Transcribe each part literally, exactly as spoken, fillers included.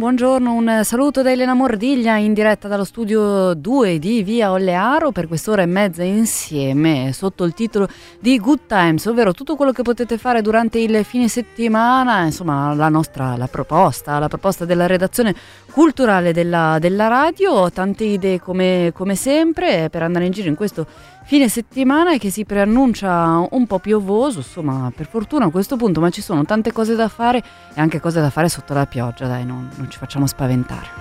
buongiorno, un saluto da Elena Mordiglia in diretta dallo studio due di Via Ollearo per quest'ora e mezza insieme sotto il titolo di Good Times, ovvero tutto quello che potete fare durante il fine settimana, insomma la nostra la proposta, la proposta della redazione culturale della, della radio, tante idee come, come sempre per andare in giro in questo fine settimana che si preannuncia un po' piovoso, insomma per fortuna a questo punto, ma ci sono tante cose da fare e anche cose da fare sotto la pioggia, dai, non, non ci facciamo spaventare.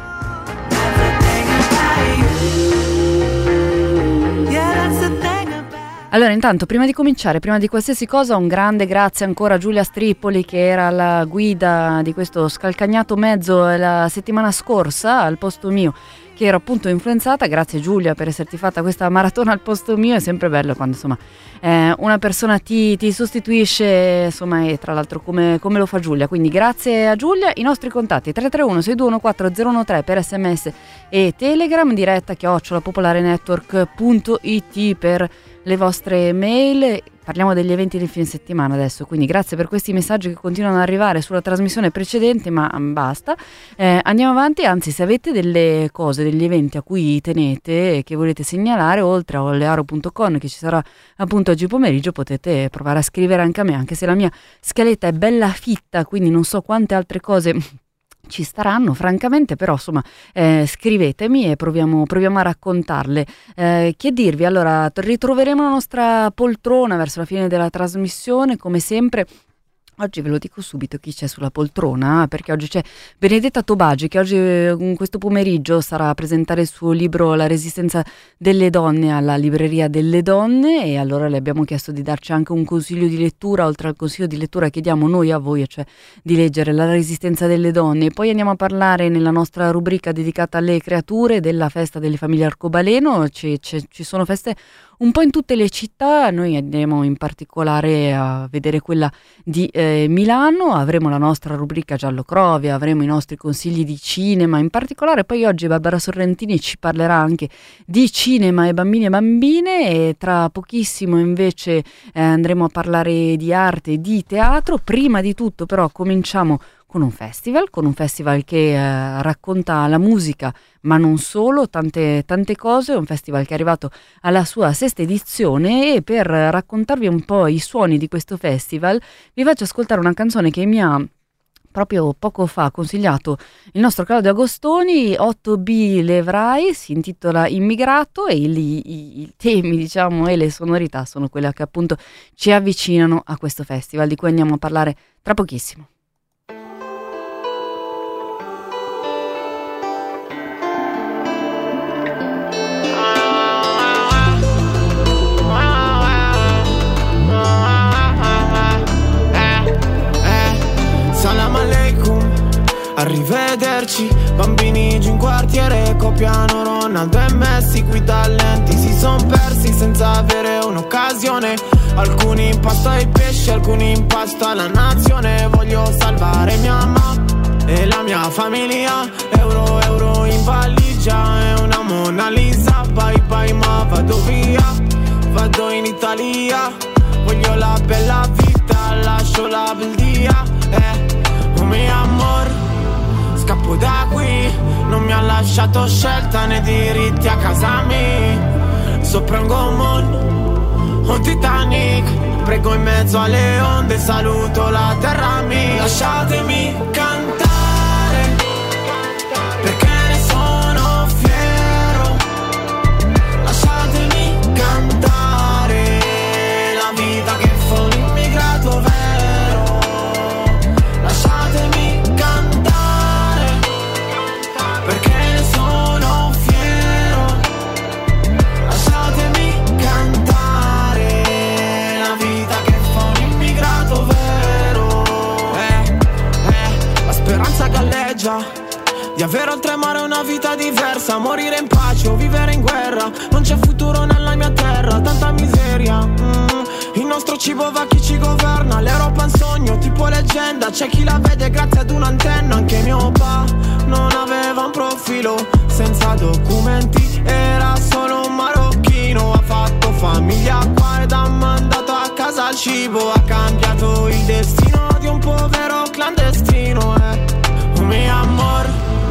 Allora, intanto, prima di cominciare, prima di qualsiasi cosa, un grande grazie ancora a Giulia Strippoli, che era la guida di questo scalcagnato mezzo la settimana scorsa al posto mio, che ero appunto influenzata. Grazie Giulia per esserti fatta questa maratona al posto mio, è sempre bello quando insomma eh, una persona ti, ti sostituisce, insomma, e tra l'altro come, come lo fa Giulia, quindi grazie a Giulia. I nostri contatti tre tre uno sei due uno quattro zero uno tre per sms e telegram, diretta chiocciola popolarenetwork punto it per le vostre mail. Parliamo degli eventi del fine settimana adesso, quindi grazie per questi messaggi che continuano ad arrivare sulla trasmissione precedente, ma basta. Eh, andiamo avanti, anzi se avete delle cose, degli eventi a cui tenete e che volete segnalare, oltre a ollearo punto com che ci sarà appunto oggi pomeriggio, potete provare a scrivere anche a me, anche se la mia scaletta è bella fitta, quindi non so quante altre cose ci staranno francamente, però insomma eh, scrivetemi e proviamo, proviamo a raccontarle. Eh, che dirvi, allora ritroveremo la nostra poltrona verso la fine della trasmissione come sempre. Oggi ve lo dico subito chi c'è sulla poltrona, perché oggi c'è Benedetta Tobagi, che oggi in questo pomeriggio sarà a presentare il suo libro La resistenza delle donne alla libreria delle donne, e allora le abbiamo chiesto di darci anche un consiglio di lettura, oltre al consiglio di lettura che diamo noi a voi, cioè di leggere La resistenza delle donne. E poi andiamo a parlare nella nostra rubrica dedicata alle creature della festa delle famiglie Arcobaleno. Ci, ci, ci sono feste un po' in tutte le città, noi andiamo in particolare a vedere quella di eh, Milano, avremo la nostra rubrica Giallo Crovia, avremo i nostri consigli di cinema, in particolare poi oggi Barbara Sorrentini ci parlerà anche di cinema e bambini e bambine, e tra pochissimo invece eh, andremo a parlare di arte e di teatro. Prima di tutto però cominciamo con un festival, con un festival che eh, racconta la musica, ma non solo, tante, tante cose. È un festival che è arrivato alla sua sesta edizione, e per raccontarvi un po' i suoni di questo festival vi faccio ascoltare una canzone che mi ha proprio poco fa consigliato il nostro Claudio Agostoni, otto B Levrai, si intitola Immigrato, e i, i, i temi, diciamo, e le sonorità sono quelle che appunto ci avvicinano a questo festival, di cui andiamo a parlare tra pochissimo. Arrivederci, bambini giù in quartiere copiano Ronaldo e Messi, qui talenti si son persi senza avere un'occasione. Alcuni in pasto ai pesci, alcuni in pasto alla nazione. Voglio salvare mia mamma e la mia famiglia, euro euro in valigia e una Mona Lisa. Bye bye ma vado via, vado in Italia. Voglio la bella vita, lascio la beldia, eh, oh mio amor. Scappo da qui, non mi ha lasciato scelta né diritti a casa mia. Sopra un gommone, un Titanic, prego in mezzo alle onde, saluto la terra mia. Lasciatemi cantare, perché ne sono fiero. Lasciatemi cantare, la vita che fa un immigrato vero. Lasciatemi perché ne sono fiero. Lasciatemi cantare, la vita che fa un immigrato vero. Eh, eh, la speranza galleggia di avere oltremare una vita diversa, morire in pace o vivere in guerra. Non c'è futuro nella mia terra, tanta miseria. Mm. Il nostro cibo va a chi ci governa, l'Europa è un sogno tipo leggenda. C'è chi la vede grazie ad un'antenna. Anche mio papà non aveva un profilo, senza documenti, era solo un marocchino. Ha fatto famiglia qua ed ha mandato a casa il cibo. Ha cambiato il destino di un povero clandestino, eh. Oh mio amor,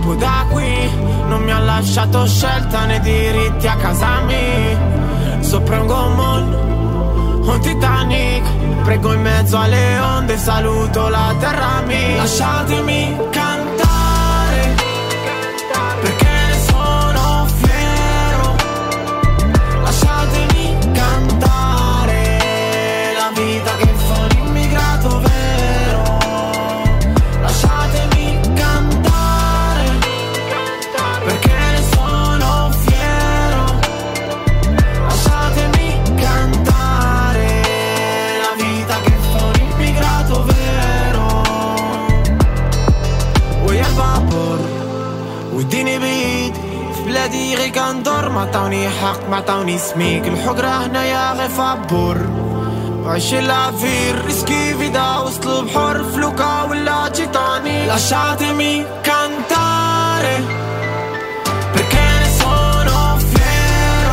scappo da qui, non mi ha lasciato scelta né diritti a casa mia. Sopra un gommone, un Titanic, prego in mezzo alle onde, saluto la terra mia. Lasciatemi cantare, perché ne sono fiero. Lasciatemi cantare la vita che fa un immigrato vero. Lasciatemi cantare, perché ne sono fiero. Lasciatemi cantare la vita che fa un immigrato vero. Oi el vapor, وديني بيد في بلادي غير كندور. ما عطاوني حق ما عطاوني سميك، الحقرة هنايا غير فابور. وعيش العفير ريسكي فيدا وسط البحر، فلوكا ولا تيتاني. Lasciatemi cantare, perché ne sono fiero.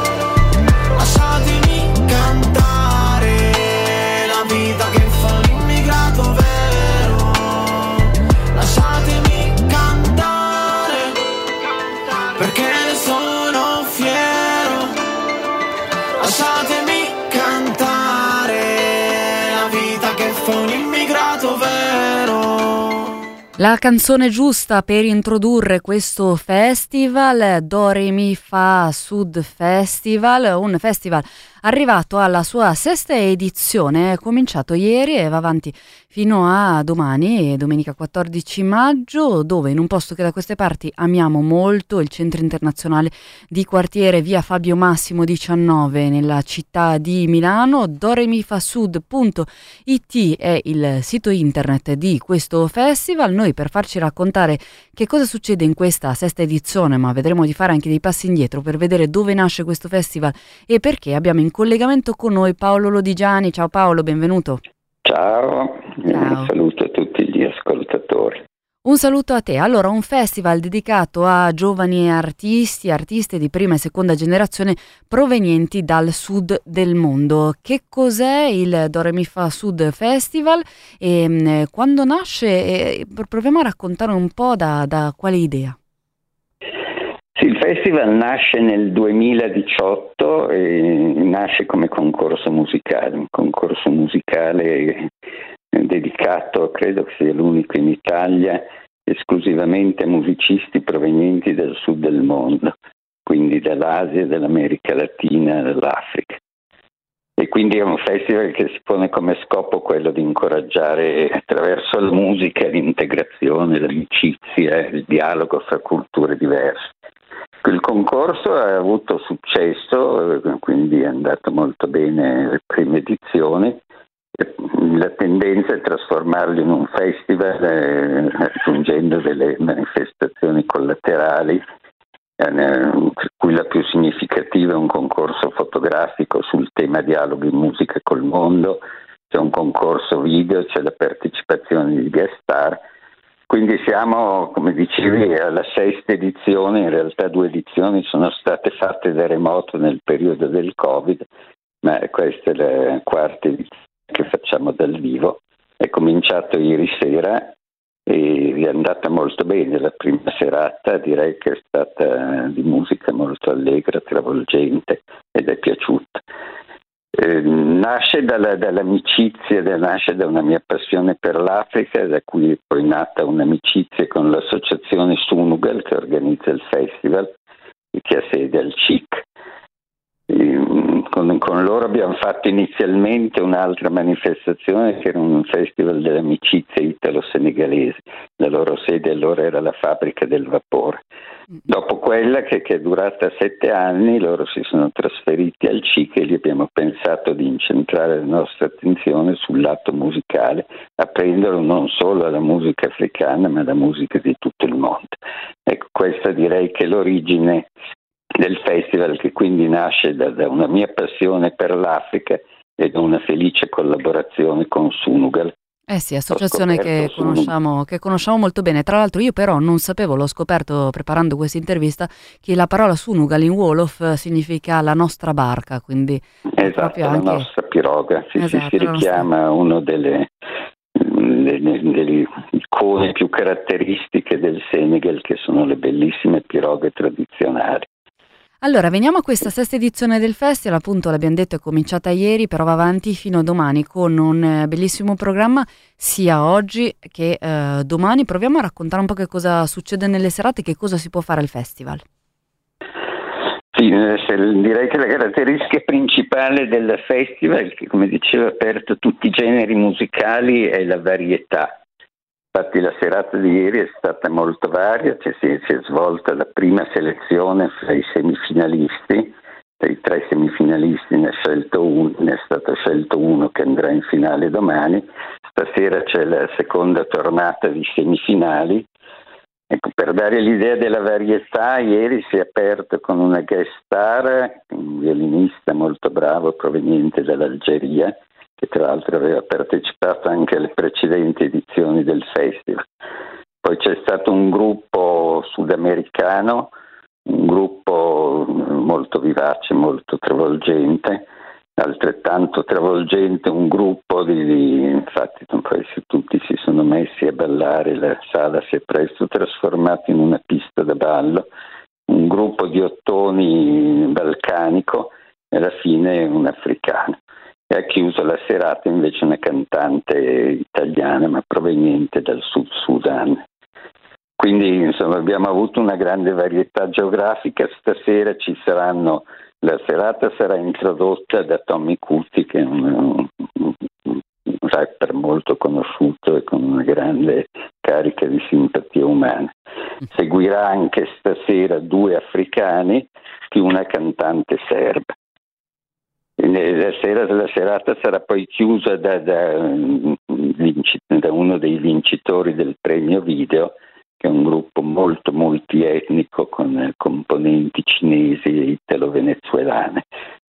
Lasciatemi cantare la vita che fa un immigrato vero. Lasciatemi cantare, perché ne sono fiero. Lasciatemi cantare la vita che fa un immigrato vero. La canzone giusta per introdurre questo festival, Do Re Mi Fa Sud Festival, un festival arrivato alla sua sesta edizione, è cominciato ieri e va avanti fino a domani, domenica quattordici maggio, dove in un posto che da queste parti amiamo molto, il Centro Internazionale di Quartiere, via Fabio Massimo diciannove, nella città di Milano. doremifasud punto it è il sito internet di questo festival. Noi, per farci raccontare che cosa succede in questa sesta edizione, ma vedremo di fare anche dei passi indietro per vedere dove nasce questo festival e perché, abbiamo in collegamento con noi Paolo Lodigiani. Ciao Paolo, benvenuto. Ciao, Ciao. un saluto a tutti gli ascoltatori. Un saluto a te. Allora, un festival dedicato a giovani artisti, artiste di prima e seconda generazione provenienti dal sud del mondo. Che cos'è il Do Re Mi Fa Sud Festival e mh, quando nasce? E proviamo a raccontare un po' da, da quale idea. Sì, il festival nasce nel duemiladiciotto e nasce come concorso musicale, un concorso musicale dedicato, credo che sia l'unico in Italia, esclusivamente a musicisti provenienti dal sud del mondo, quindi dall'Asia, dall'America Latina, dall'Africa. E quindi è un festival che si pone come scopo quello di incoraggiare attraverso la musica l'integrazione, l'amicizia, il dialogo fra culture diverse. Il concorso ha avuto successo, quindi è andato molto bene le prime edizioni. La tendenza è trasformarlo in un festival eh, aggiungendo delle manifestazioni collaterali, eh, cui la più significativa è un concorso fotografico sul tema dialoghi in musica col mondo, c'è un concorso video, c'è la partecipazione di guest star. Quindi siamo, come dicevi, alla sesta edizione. In realtà due edizioni sono state fatte da remoto nel periodo del Covid, ma questa è la quarta edizione che facciamo dal vivo. È cominciato ieri sera e è andata molto bene. La prima serata direi che è stata di musica molto allegra, travolgente ed è piaciuta. Eh, nasce dalla, dall'amicizia, da, nasce da una mia passione per l'Africa, da cui è poi nata un'amicizia con l'associazione Sunugal che organizza il festival e che ha sede al C I C. E, con, con loro abbiamo fatto inizialmente un'altra manifestazione che era un festival dell'amicizia italo-senegalese. La loro sede allora era la Fabbrica del Vapore. Dopo quella che, che è durata sette anni, loro si sono trasferiti al C I C e lì abbiamo pensato di incentrare la nostra attenzione sul lato musicale, aprendolo non solo alla musica africana ma alla musica di tutto il mondo. Ecco, questa direi che è l'origine del festival, che quindi nasce da, da una mia passione per l'Africa e da una felice collaborazione con Sunugal. Eh sì, associazione che conosciamo, che conosciamo molto bene. Tra l'altro io però non sapevo, l'ho scoperto preparando questa intervista, che la parola Sunugal in Wolof significa la nostra barca, quindi esatto, la anche... nostra piroga, sì, esatto, sì, si richiama nostra... uno delle le, le icone più caratteristiche del Senegal, che sono le bellissime piroghe tradizionali. Allora, veniamo a questa sesta edizione del festival, appunto l'abbiamo detto è cominciata ieri, però va avanti fino a domani con un eh, bellissimo programma sia oggi che eh, domani. Proviamo a raccontare un po' che cosa succede nelle serate, che cosa si può fare al festival. Sì, direi che la caratteristica principale del festival, che come dicevo è aperto a tutti i generi musicali, è la varietà. Infatti la serata di ieri è stata molto varia, cioè si, è, si è svolta la prima selezione fra i semifinalisti, dei tre semifinalisti ne è, scelto un, ne è stato scelto uno che andrà in finale domani. Stasera c'è la seconda tornata di semifinali. Ecco, per dare l'idea della varietà, ieri si è aperto con una guest star, un violinista molto bravo proveniente dall'Algeria, che tra l'altro aveva partecipato anche alle precedenti edizioni del festival. Poi c'è stato un gruppo sudamericano, un gruppo molto vivace, molto travolgente, altrettanto travolgente un gruppo di, di infatti tutti si sono messi a ballare, la sala si è presto trasformata in una pista da ballo, un gruppo di ottoni balcanico e alla fine un africano. E ha chiuso la serata invece una cantante italiana ma proveniente dal Sud Sudan. Quindi insomma abbiamo avuto una grande varietà geografica. Stasera ci saranno, la serata sarà introdotta da Tommy Cuti, che è un, un, un rapper molto conosciuto e con una grande carica di simpatia umana. Seguirà anche stasera due africani più una cantante serba. La, sera, la serata sarà poi chiusa da, da, da uno dei vincitori del premio video, che è un gruppo molto multietnico con componenti cinesi e italo-venezuelane.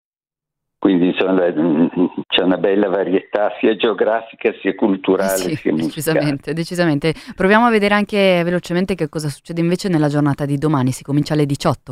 Quindi insomma, c'è una bella varietà sia geografica sia culturale sì, sia musicale. Decisamente, decisamente. Proviamo a vedere anche velocemente che cosa succede invece nella giornata di domani. Si comincia alle diciotto.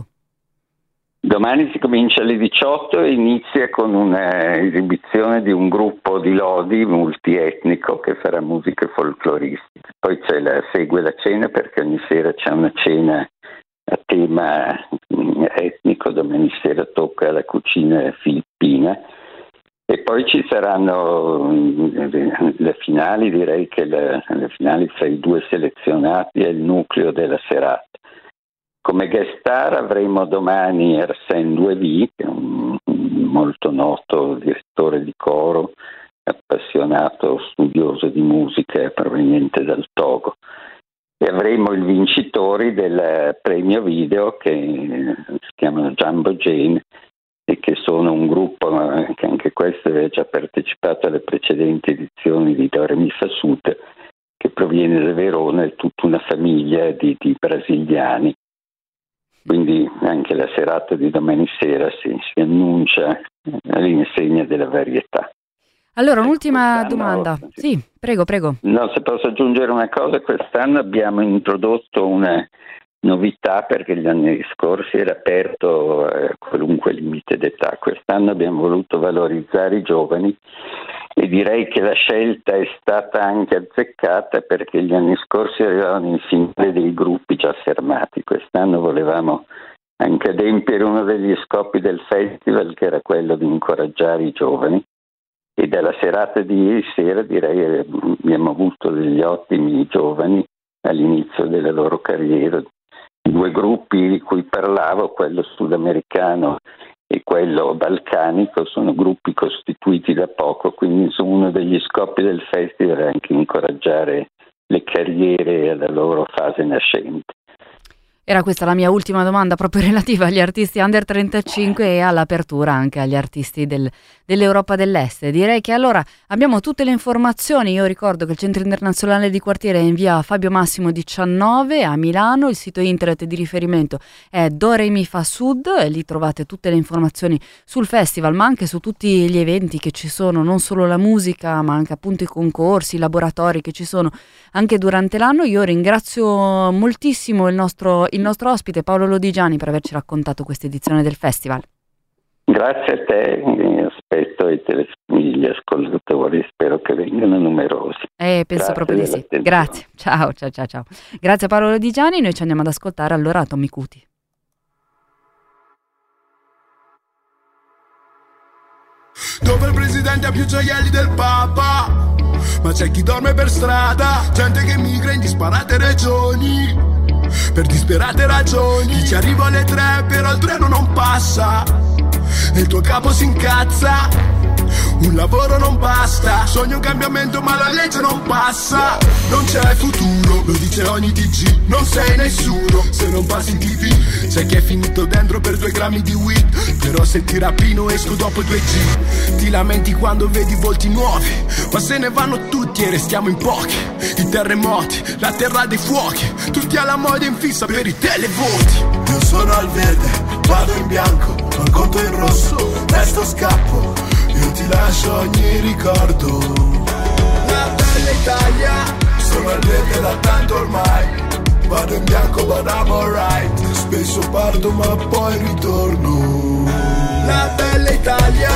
Domani si comincia alle diciotto e inizia con un'esibizione di un gruppo di lodi multietnico che farà musiche folcloristiche. Poi c'è la, segue la cena, perché ogni sera c'è una cena a tema etnico, domani sera tocca la cucina filippina. E poi ci saranno le finali, direi che le, le finali fra i due selezionati è il nucleo della serata. Come guest star avremo domani Arsène Louévy, che è un, un molto noto direttore di coro, appassionato, studioso di musica proveniente dal Togo. E avremo i vincitori del premio video, che si chiamano Jumbo Jane, e che sono un gruppo che anche questo aveva già partecipato alle precedenti edizioni di Do Re Mi Fa Sud, che proviene da Verona, è tutta una famiglia di, di brasiliani. Quindi anche la serata di domani sera si, si annuncia all'insegna della varietà. Allora, un'ultima quest'anno, domanda. Sì, prego, prego. No, se posso aggiungere una cosa, quest'anno abbiamo introdotto una novità, perché gli anni scorsi era aperto a qualunque limite d'età. Quest'anno abbiamo voluto valorizzare i giovani e direi che la scelta è stata anche azzeccata, perché gli anni scorsi arrivavano in finale dei gruppi già fermati. Quest'anno volevamo anche adempiere uno degli scopi del festival, che era quello di incoraggiare i giovani. E dalla serata di ieri sera direi abbiamo avuto degli ottimi giovani all'inizio della loro carriera. I due gruppi di cui parlavo, quello sudamericano e quello balcanico, sono gruppi costituiti da poco, quindi insomma, uno degli scopi del festival è anche incoraggiare le carriere alla loro fase nascente. Era questa la mia ultima domanda, proprio relativa agli artisti under trentacinque e all'apertura anche agli artisti del, dell'Europa dell'Est. Direi che allora abbiamo tutte le informazioni. Io ricordo che il Centro Internazionale di Quartiere è in via Fabio Massimo diciannove a Milano, il sito internet di riferimento è Do Re Mi Fa Sud e lì trovate tutte le informazioni sul festival, ma anche su tutti gli eventi che ci sono, non solo la musica, ma anche appunto i concorsi, i laboratori che ci sono anche durante l'anno. Io ringrazio moltissimo il nostro il nostro ospite Paolo Lodigiani per averci raccontato questa edizione del festival. Grazie a te, aspetto i tele- gli ascoltatori, spero che vengano numerosi. Eh, penso Grazie proprio di sì. dell'attenzione. Grazie, ciao, ciao, ciao, ciao. Grazie a Paolo Lodigiani, noi ci andiamo ad ascoltare allora Tommy Cuti. Dove il presidente ha più gioielli del Papa, ma c'è chi dorme per strada, gente che migra in disparate regioni, per disperate ragioni. Chi ci arriva alle tre però il treno non passa e il tuo capo si incazza. Un lavoro non basta, sogno un cambiamento ma la legge non passa. Non c'è futuro, lo dice ogni T G, non sei nessuno se non passi in tv. C'è chi è finito dentro per due grammi di weed, però se ti rapino esco dopo due G. Ti lamenti quando vedi volti nuovi, ma se ne vanno tutti e restiamo in pochi. I terremoti, la terra dei fuochi, tutti alla moda in fissa per i televoti. Io sono al verde, vado in bianco, ho il conto in rosso, resto scappo. Io ti lascio ogni ricordo. La bella Italia, sono al verde da tanto ormai. Vado in bianco but I'm alright. Spesso parto ma poi ritorno. La bella Italia,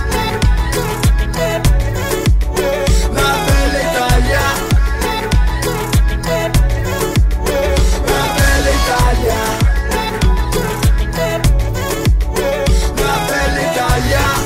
la bella Italia, la bella Italia, la bella Italia.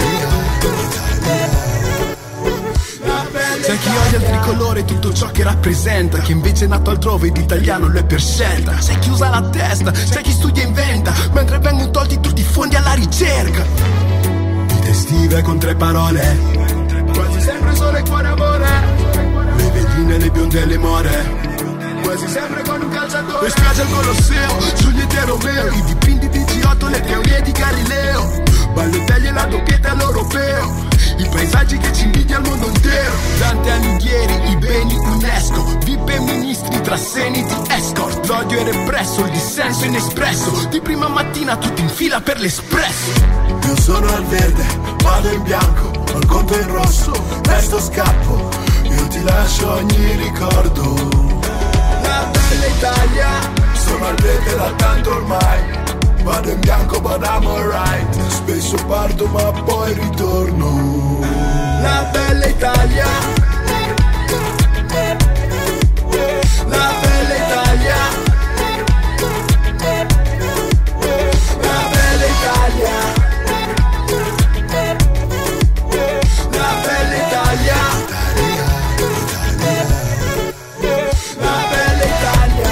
C'è chi odia il tricolore e tutto ciò che rappresenta, che invece è nato altrove ed italiano lo è per scelta. C'è chi usa la testa, c'è chi studia e inventa, mentre vengono tolti tutti i fondi alla ricerca. Vite estive con tre parole, quasi sempre sole e cuore amore. Le veline, le bionde e le more, quasi sempre con un calciatore. Le spiagge al Colosseo, Giulietta e Romeo, i dipinti di G otto, le teorie di Galileo, Balotelli e la doppietta all'europeo, i paesaggi che ci invidia al mondo intero. Dante Alighieri, i beni UNESCO, V I P e ministri tra seni di escort. L'odio è represso, il dissenso inespresso, di prima mattina tutti in fila per l'espresso. Io sono al verde, vado in bianco, ho il conto in rosso, resto scappo. Io ti lascio ogni ricordo. La bella Italia, sono al verde da tanto ormai. Vado in bianco but I'm alright. Spesso parto ma poi ritorno. La bella Italia, la bella Italia, la bella Italia, la bella Italia, la bella Italia.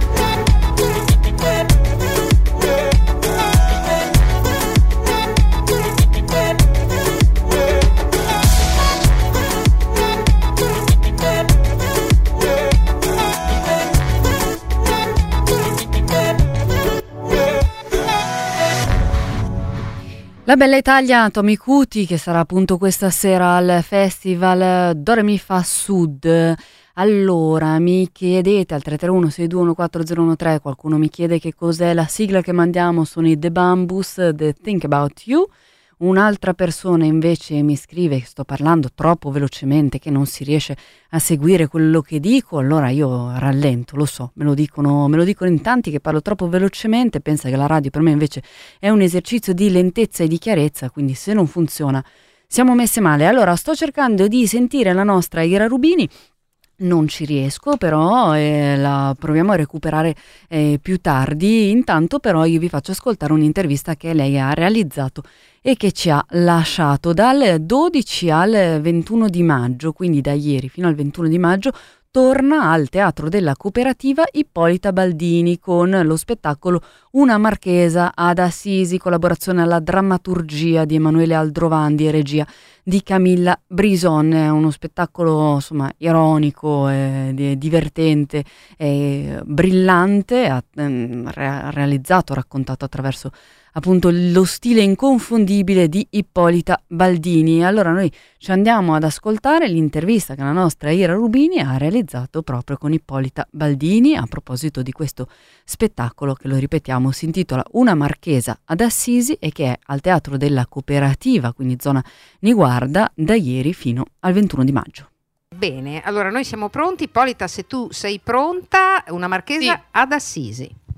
La bella Italia, Tommy Cuti, che sarà appunto questa sera al festival Do Re Mi Fa Sud. Allora, mi chiedete al tre tre uno sei due uno quattro zero uno tre, qualcuno mi chiede che cos'è la sigla che mandiamo, sono i The Bambus, The Think About You. Un'altra persona invece mi scrive che sto parlando troppo velocemente, che non si riesce a seguire quello che dico, allora io rallento, lo so, me lo dicono, me lo dicono in tanti che parlo troppo velocemente, pensa che la radio per me invece è un esercizio di lentezza e di chiarezza, quindi se non funziona siamo messe male. Allora sto cercando di sentire la nostra Ira Rubini, non ci riesco, però eh, la proviamo a recuperare eh, più tardi. Intanto però io vi faccio ascoltare un'intervista che lei ha realizzato e che ci ha lasciato dal dodici al ventuno di maggio, quindi da ieri fino al ventuno di maggio. Torna al Teatro della Cooperativa Ippolita Baldini con lo spettacolo Una Marchesa ad Assisi, collaborazione alla drammaturgia di Emanuele Aldrovandi e regia di Camilla Brison. È uno spettacolo insomma ironico, eh, divertente, eh, brillante, ha, eh, realizzato, raccontato attraverso appunto lo stile inconfondibile di Ippolita Baldini. Allora noi ci andiamo ad ascoltare l'intervista che la nostra Ira Rubini ha realizzato proprio con Ippolita Baldini a proposito di questo spettacolo che, lo ripetiamo, si intitola Una Marchesa ad Assisi e che è al Teatro della Cooperativa, quindi zona Niguarda, da ieri fino al ventuno di maggio. Bene, allora noi siamo pronti. Ippolita, se tu sei pronta, Una Marchesa sì. ad Assisi.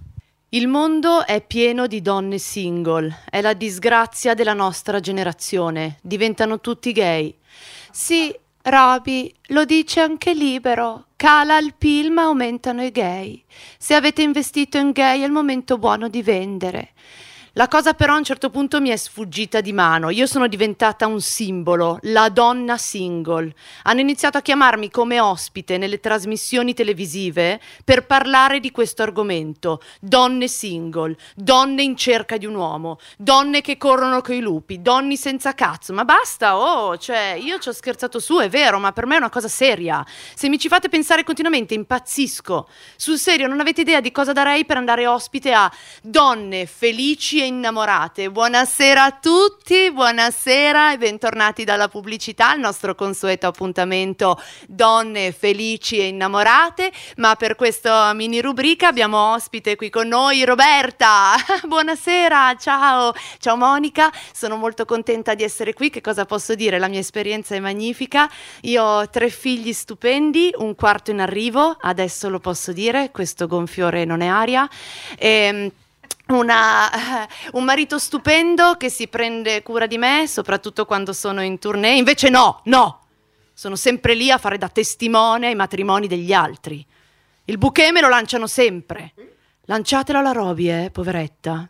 Il mondo è pieno di donne single, è la disgrazia della nostra generazione, diventano tutti gay. Sì, Roby, lo dice anche Libero, cala il P I L ma aumentano i gay. Se avete investito in gay è il momento buono di vendere. La cosa però a un certo punto mi è sfuggita di mano. Io sono diventata un simbolo, la donna single. Hanno iniziato a chiamarmi come ospite nelle trasmissioni televisive per parlare di questo argomento. Donne single, donne in cerca di un uomo, donne che corrono coi lupi, donne senza cazzo. Ma basta, oh, cioè, io ci ho scherzato su, è vero, ma per me è una cosa seria. Se mi ci fate pensare continuamente, impazzisco. Sul serio, non avete idea di cosa darei per andare ospite a donne felici e innamorate. Buonasera a tutti, buonasera e bentornati dalla pubblicità al nostro consueto appuntamento Donne felici e innamorate, ma per questa mini rubrica abbiamo ospite qui con noi Roberta. Buonasera, ciao. Ciao Monica, sono molto contenta di essere qui. Che cosa posso dire? La mia esperienza è magnifica. Io ho tre figli stupendi, un quarto in arrivo, adesso lo posso dire, questo gonfiore non è aria. E Una, un marito stupendo che si prende cura di me, soprattutto quando sono in tournée. Invece no, no, sono sempre lì a fare da testimone ai matrimoni degli altri. Il bouquet me lo lanciano sempre. Lanciatelo alla Roby, eh, poveretta.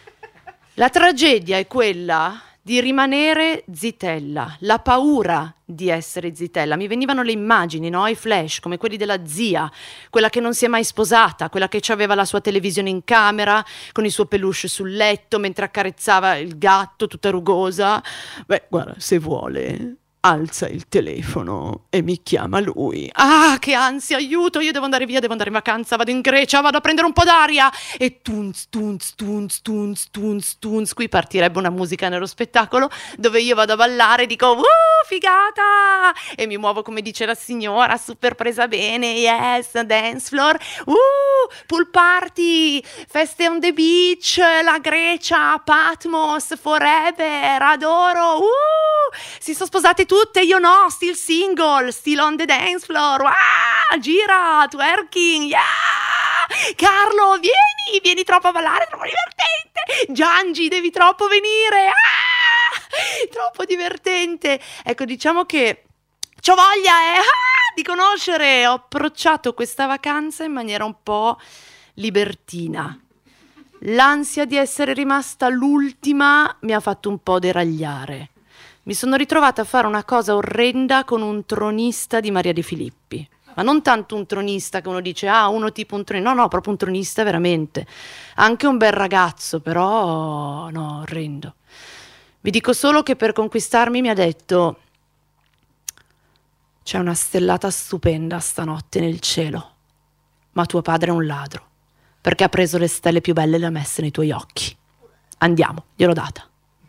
La tragedia è quella di rimanere zitella, la paura di essere zitella. Mi venivano le immagini, no? I flash, come quelli della zia, quella che non si è mai sposata, quella che aveva la sua televisione in camera, con il suo peluche sul letto, mentre accarezzava il gatto, tutta rugosa. Beh, guarda, se vuole, alza il telefono e mi chiama lui. Ah, che ansia, aiuto, io devo andare via, devo andare in vacanza, vado in Grecia, vado a prendere un po' d'aria. E tunz, tunz, tunz, tunz, tunz, tunz. Qui partirebbe una musica nello spettacolo dove io vado a ballare e dico uh, figata! E mi muovo come dice la signora, super presa bene, yes, dance floor, uh, pool party, feste on the beach, la Grecia, Patmos, forever, adoro, uh, si sono sposate tutte, io no, still single, still on the dance floor, ah, gira, twerking, yeah! Carlo, vieni, vieni troppo a ballare, troppo divertente, Giangi, devi troppo venire, ah, troppo divertente. Ecco, diciamo che c'ho voglia, eh, ah, di conoscere, ho approcciato questa vacanza in maniera un po' libertina. L'ansia di essere rimasta l'ultima mi ha fatto un po' deragliare. Mi sono ritrovata a fare una cosa orrenda con un tronista di Maria De Filippi. Ma non tanto un tronista che uno dice, ah, uno tipo un tronista. No, no, proprio un tronista veramente. Anche un bel ragazzo, però, no, orrendo. Vi dico solo che per conquistarmi mi ha detto, c'è una stellata stupenda stanotte nel cielo, ma tuo padre è un ladro, perché ha preso le stelle più belle e le ha messe nei tuoi occhi. Andiamo, gliel'ho data.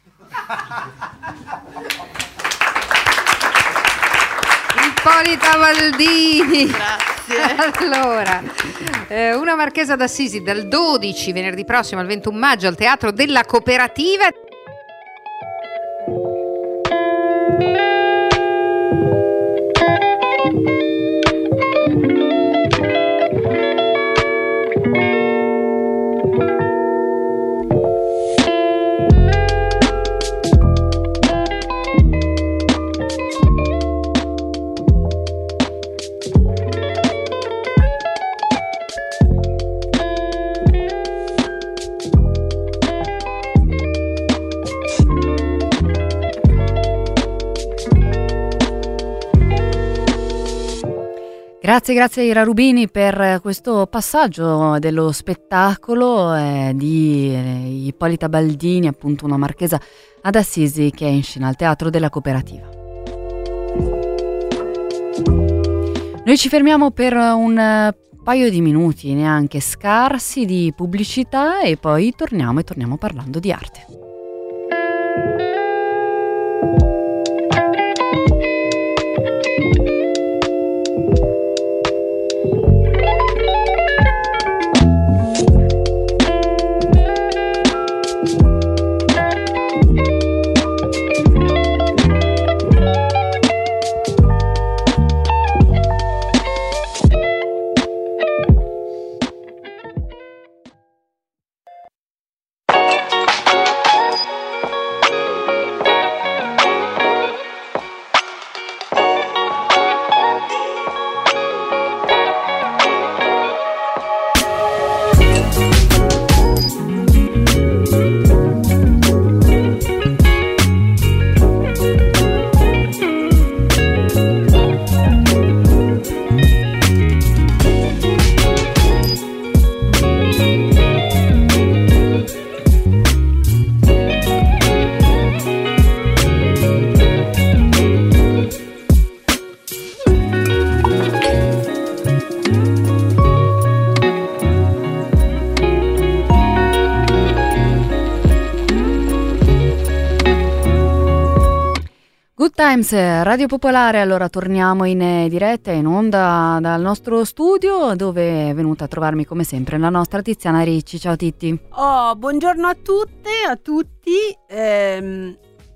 Ippolita Baldini. Grazie. Allora, eh, una Marchesa d'Assisi dal dodici venerdì prossimo al ventuno maggio al Teatro della Cooperativa. Grazie, grazie a Ira Rubini per questo passaggio dello spettacolo eh, di eh, Ippolita Baldini, appunto una marchesa ad Assisi che è in scena al Teatro della Cooperativa. Noi ci fermiamo per un paio di minuti, neanche scarsi, di pubblicità e poi torniamo e torniamo parlando di arte. Times, Radio Popolare. Allora torniamo in diretta, in onda dal nostro studio, dove è venuta a trovarmi come sempre la nostra Tiziana Ricci. Ciao Titti. Oh, buongiorno a tutte, a tutti. Ehm...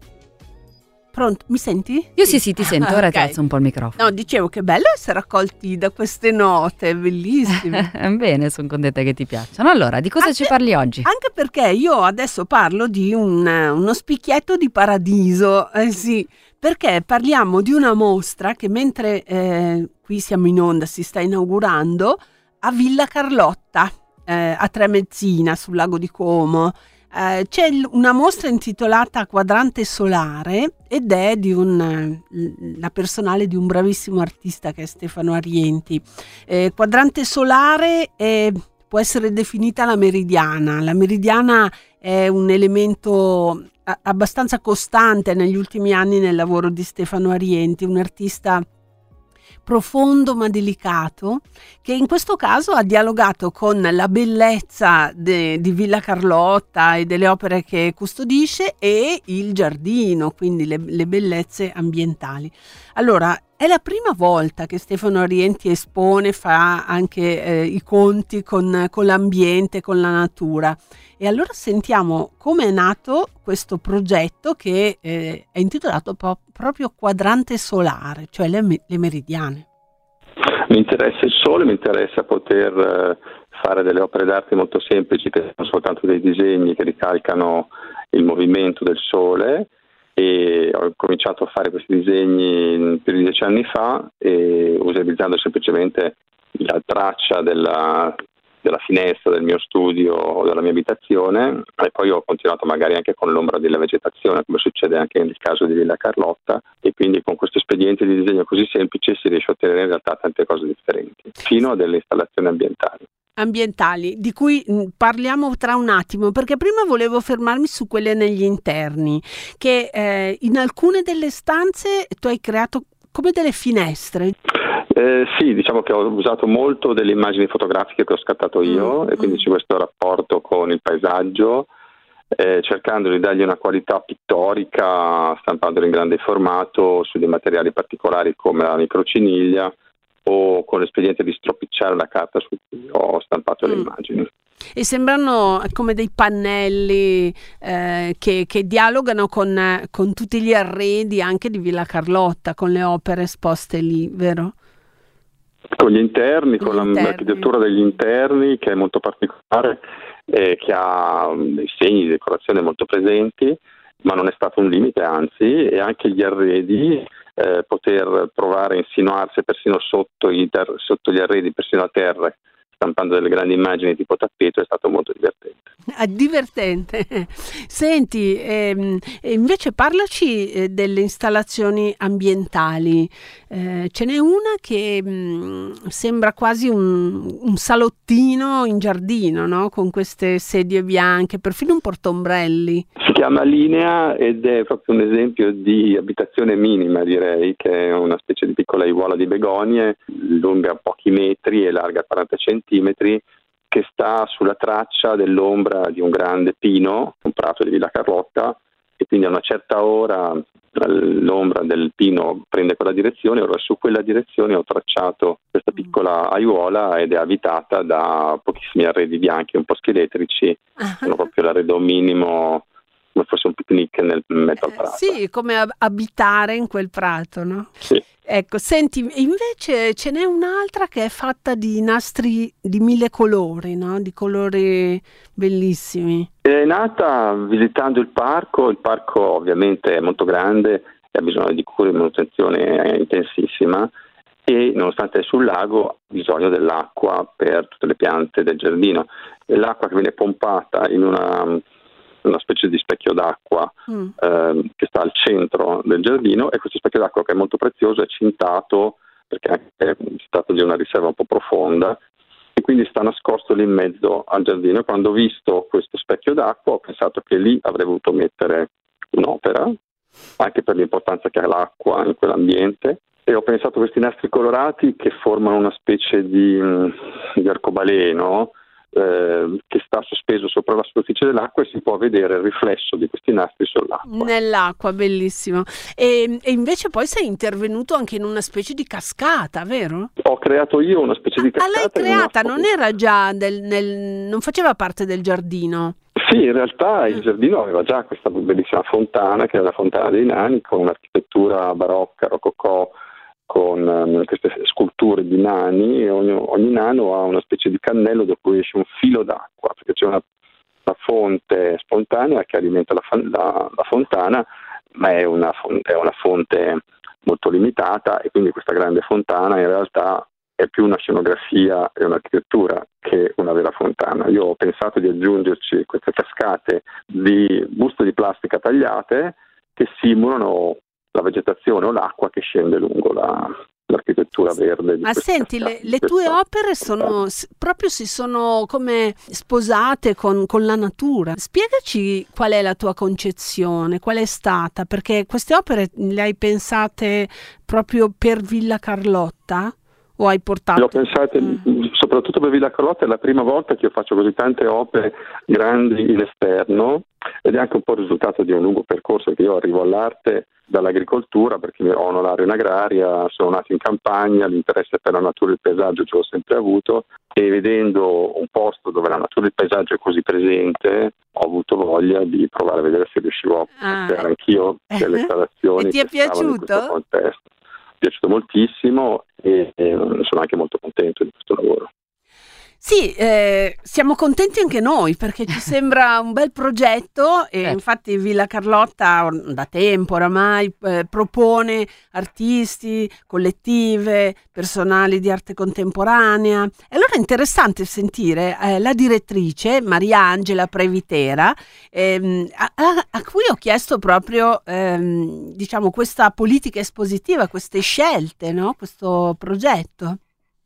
Pronto, mi senti? Io sì, sì, ti sento, ora okay. ti alzo un po' il microfono. No, dicevo che bello essere accolti da queste note, bellissime. Bene, sono contenta che ti piacciono. Allora, di cosa anche, ci parli oggi? Anche perché io adesso parlo di un, uno spicchietto di paradiso, eh sì, perché parliamo di una mostra che mentre eh, qui siamo in onda, si sta inaugurando, a Villa Carlotta, eh, a Tremezzina, sul lago di Como. Uh, c'è l- una mostra intitolata Quadrante Solare ed è di un, uh, la personale di un bravissimo artista che è Stefano Arienti. Eh, Quadrante Solare è, può essere definita la meridiana. La meridiana è un elemento a- abbastanza costante negli ultimi anni nel lavoro di Stefano Arienti, un artista profondo ma delicato, che in questo caso ha dialogato con la bellezza de, di Villa Carlotta e delle opere che custodisce e il giardino, quindi le, le bellezze ambientali. Allora, è la prima volta che Stefano Arienti espone, fa anche eh, i conti con, con l'ambiente, con la natura. E allora sentiamo come è nato questo progetto che eh, è intitolato po- proprio Quadrante Solare, cioè le, le meridiane. Mi interessa il sole, mi interessa poter eh, fare delle opere d'arte molto semplici, che sono soltanto dei disegni che ricalcano il movimento del sole, e ho cominciato a fare questi disegni più di dieci anni fa, e utilizzando semplicemente la traccia della, della finestra del mio studio o della mia abitazione, e poi ho continuato magari anche con l'ombra della vegetazione, come succede anche nel caso di Villa Carlotta, e quindi con questo espediente di disegno così semplice si riesce a ottenere in realtà tante cose differenti, fino a delle installazioni ambientali. Ambientali, di cui mh, parliamo tra un attimo, perché prima volevo fermarmi su quelle negli interni, che eh, in alcune delle stanze tu hai creato come delle finestre. Eh, sì, diciamo che ho usato molto delle immagini fotografiche che ho scattato io, mm, e quindi mm. c'è questo rapporto con il paesaggio, eh, cercando di dargli una qualità pittorica, stampandolo in grande formato su dei materiali particolari come la microciniglia, o con l'espediente di stropicciare la carta su cui ho stampato mm. le immagini. E sembrano come dei pannelli eh, che, che dialogano con, con tutti gli arredi anche di Villa Carlotta, con le opere esposte lì, vero? Con gli interni, con, con gli interni. l'architettura degli interni, che è molto particolare, eh, che ha dei segni di decorazione molto presenti, ma non è stato un limite, anzi, e anche gli arredi, eh, poter provare a insinuarsi persino sotto, i ter- sotto gli arredi, persino a terra, stampando delle grandi immagini tipo tappeto, è stato molto divertente. Ah, divertente. Senti, ehm, invece parlaci eh, delle installazioni ambientali. Eh, ce n'è una che mh, sembra quasi un, un salottino in giardino, no? Con queste sedie bianche, perfino un portombrelli. Si chiama Linea ed è proprio un esempio di abitazione minima, direi, che è una specie di piccola aiuola di begonie, lunga pochi metri e larga quaranta centimetri, che sta sulla traccia dell'ombra di un grande pino, un prato di Villa Carlotta, e quindi a una certa ora l'ombra del pino prende quella direzione. Ora su quella direzione ho tracciato questa piccola aiuola ed è abitata da pochissimi arredi bianchi, un po' scheletrici, sono proprio l'arredo minimo, come fosse un picnic nel mezzo al prato. Eh, sì, come ab- abitare in quel prato, no? Sì. Ecco, senti, invece ce n'è un'altra che è fatta di nastri di mille colori, no? Di colori bellissimi. È nata visitando il parco, il parco ovviamente è molto grande e ha bisogno di cura e manutenzione intensissima, e nonostante è sul lago ha bisogno dell'acqua per tutte le piante del giardino. E l'acqua che viene pompata in una... una specie di specchio d'acqua mm. eh, che sta al centro del giardino, e questo specchio d'acqua, che è molto prezioso, è cintato perché anche si tratta di una riserva un po' profonda, e quindi sta nascosto lì in mezzo al giardino. E quando ho visto questo specchio d'acqua ho pensato che lì avrei voluto mettere un'opera, anche per l'importanza che ha l'acqua in quell'ambiente, e ho pensato a questi nastri colorati che formano una specie di, di arcobaleno, eh, che sta sospeso sopra la superficie dell'acqua e si può vedere il riflesso di questi nastri sull'acqua. Nell'acqua, bellissimo. E, e invece poi sei intervenuto anche in una specie di cascata, vero? Ho creato io una specie di cascata. Ah, l'hai creata, non era già del, nel, non faceva parte del giardino? Sì, in realtà il giardino aveva già questa bellissima fontana, che è la Fontana dei Nani, con un'architettura barocca, rococò, con um, queste sculture di nani, e ogni, ogni nano ha una specie di cannello da cui esce un filo d'acqua, perché c'è una, una fonte spontanea che alimenta la, la, la fontana, ma è una, è una fonte molto limitata, e quindi questa grande fontana in realtà è più una scenografia e un'architettura che una vera fontana. Io ho pensato di aggiungerci queste cascate di buste di plastica tagliate che simulano la vegetazione o l'acqua che scende lungo la, l'architettura verde. Di Ma senti, le, le tue opere sono proprio si sono come sposate con, con la natura. Spiegaci qual è la tua concezione, qual è stata, perché queste opere le hai pensate proprio per Villa Carlotta? O hai portato? Le ho pensate mm. soprattutto per Villa Carlotta, è la prima volta che io faccio così tante opere grandi in esterno, ed è anche un po' il risultato di un lungo percorso, perché io arrivo all'arte dall'agricoltura, perché ho una laurea in agraria, sono nato in campagna, l'interesse per la natura e il paesaggio ce l'ho sempre avuto, e vedendo un posto dove la natura e il paesaggio è così presente, ho avuto voglia di provare a vedere se riuscivo a ah. fare anch'io delle installazioni. E ti è piaciuto? In questo contesto. Mi è piaciuto moltissimo e, e sono anche molto contento di questo lavoro. Sì, eh, siamo contenti anche noi, perché ci sembra un bel progetto, e eh. infatti Villa Carlotta da tempo oramai eh, propone artisti, collettive, personali di arte contemporanea. E allora è interessante sentire eh, la direttrice Mariangela Previtera, ehm, a, a, a cui ho chiesto proprio ehm, diciamo questa politica espositiva, queste scelte, no? Questo progetto.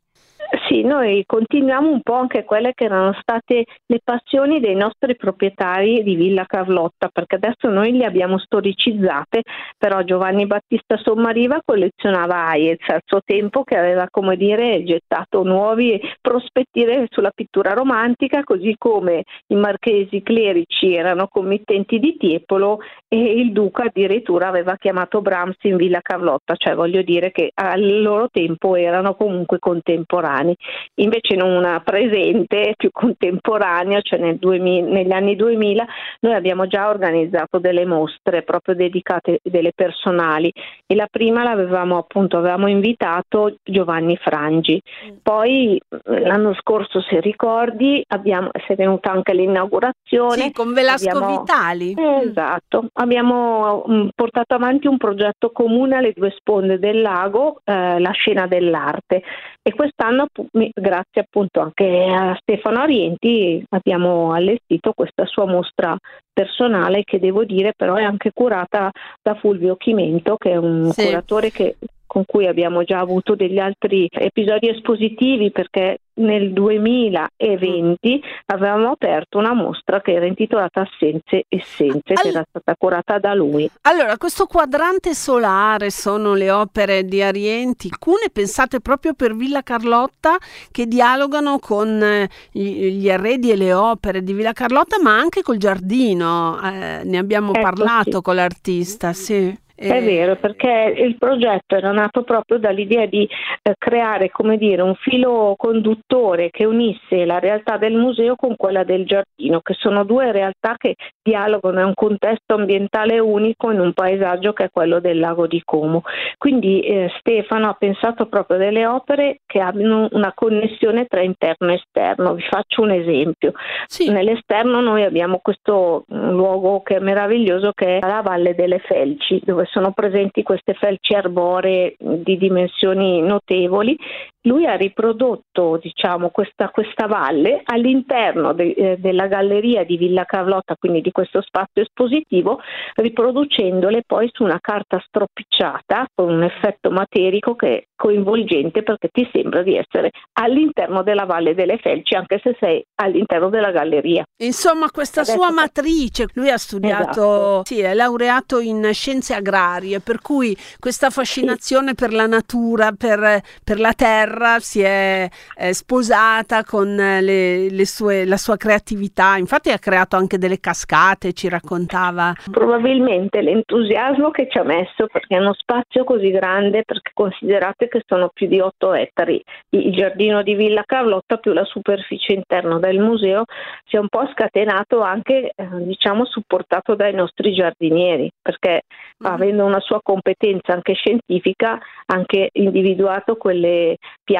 Sì, noi continuiamo un po' anche quelle che erano state le passioni dei nostri proprietari di Villa Carlotta, perché adesso noi le abbiamo storicizzate, però Giovanni Battista Sommariva collezionava Hayez al suo tempo, che aveva, come dire, gettato nuove prospettive sulla pittura romantica, così come i marchesi clerici erano committenti di Tiepolo e il duca addirittura aveva chiamato Brahms in Villa Carlotta, cioè voglio dire che al loro tempo erano comunque contemporanei. Invece in una presente più contemporanea, cioè nel duemila, negli anni duemila, noi abbiamo già organizzato delle mostre proprio dedicate, delle personali, e la prima l'avevamo appunto avevamo invitato Giovanni Frangi. Poi l'anno scorso, se ricordi, abbiamo si è venuta anche l'inaugurazione. Sì, con Velasco abbiamo, Vitali. Esatto, abbiamo mh, portato avanti un progetto comune alle due sponde del lago, eh, la scena dell'arte, e quest'anno grazie appunto anche a Stefano Arienti abbiamo allestito questa sua mostra personale, che devo dire però è anche curata da Fulvio Chimento, che è un sì. curatore che con cui abbiamo già avuto degli altri episodi espositivi, perché nel duemilaventi avevamo aperto una mostra che era intitolata Assenze Essenze, All... che era stata curata da lui. Allora, questo quadrante solare sono le opere di Arienti, alcune pensate proprio per Villa Carlotta, che dialogano con eh, gli arredi e le opere di Villa Carlotta, ma anche col giardino. Eh, ne abbiamo ecco, parlato sì. con l'artista, sì. È vero, perché il progetto era nato proprio dall'idea di eh, creare, come dire, un filo conduttore che unisse la realtà del museo con quella del giardino, che sono due realtà che dialogano, è un contesto ambientale unico in un paesaggio che è quello del lago di Como. Quindi eh, Stefano ha pensato proprio delle opere che abbiano una connessione tra interno e esterno. Vi faccio un esempio. Sì. Nell'esterno noi abbiamo questo um, luogo che è meraviglioso, che è la Valle delle Felci, dove sono presenti queste felci arboree di dimensioni notevoli. Lui ha riprodotto, diciamo, questa, questa valle all'interno de, eh, della galleria di Villa Carlotta, quindi di questo spazio espositivo, riproducendole poi su una carta stropicciata con un effetto materico che è coinvolgente, perché ti sembra di essere all'interno della Valle delle Felci, anche se sei all'interno della galleria. Insomma, questa Adesso sua matrice, lui ha studiato, esatto. sì, è laureato in scienze agrarie, per cui questa fascinazione sì. per la natura, per, per la terra, chitarra, si è eh, sposata con le, le sue, la sua creatività, infatti ha creato anche delle cascate, ci raccontava. Probabilmente l'entusiasmo che ci ha messo, perché è uno spazio così grande, perché considerate che sono più di otto ettari, il giardino di Villa Carlotta più la superficie interna del museo, si è un po' scatenato anche, eh, diciamo, supportato dai nostri giardinieri, perché mm. avendo una sua competenza anche scientifica, ha anche individuato quelle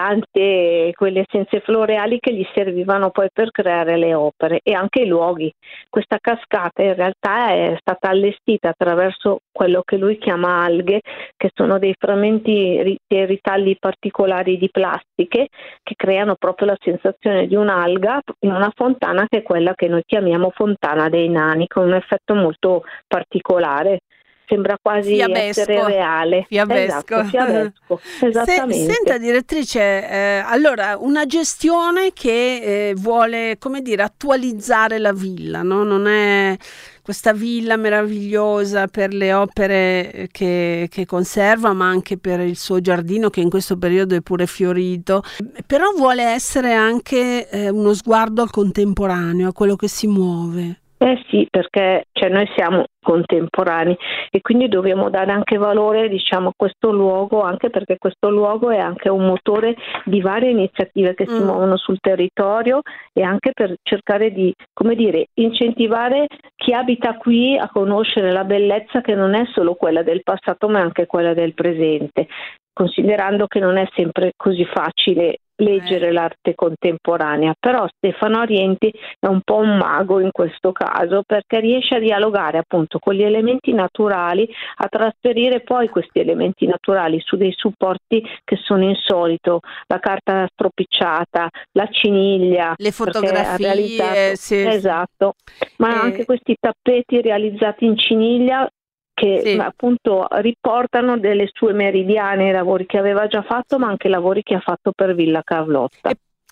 piante, quelle essenze floreali che gli servivano poi per creare le opere e anche i luoghi. Questa cascata in realtà è stata allestita attraverso quello che lui chiama alghe, che sono dei frammenti e ritagli particolari di plastiche che creano proprio la sensazione di un'alga in una fontana che è quella che noi chiamiamo fontana dei nani, con un effetto molto particolare. Sembra quasi fiabesco. Essere reale. Fiabesco. Esatto, fiabesco. Esattamente. Se, senta direttrice, eh, allora una gestione che eh, vuole, come dire, attualizzare la villa, no? Non è questa villa meravigliosa per le opere che, che conserva, ma anche per il suo giardino che in questo periodo è pure fiorito, però vuole essere anche eh, uno sguardo al contemporaneo, a quello che si muove. Eh sì, perché cioè, noi siamo contemporanei e quindi dobbiamo dare anche valore, diciamo, a questo luogo, anche perché questo luogo è anche un motore di varie iniziative che mm. si muovono sul territorio e anche per cercare di, come dire, incentivare chi abita qui a conoscere la bellezza che non è solo quella del passato ma anche quella del presente, considerando che non è sempre così facile leggere l'arte contemporanea, però Stefano Arienti è un po' un mago in questo caso, perché riesce a dialogare appunto con gli elementi naturali, a trasferire poi questi elementi naturali su dei supporti che sono insolito, la carta stropicciata, la ciniglia, le fotografie, sì, esatto, ma eh. anche questi tappeti realizzati in ciniglia che sì. appunto riportano delle sue meridiane, i lavori che aveva già fatto, ma anche i lavori che ha fatto per Villa Carlotta.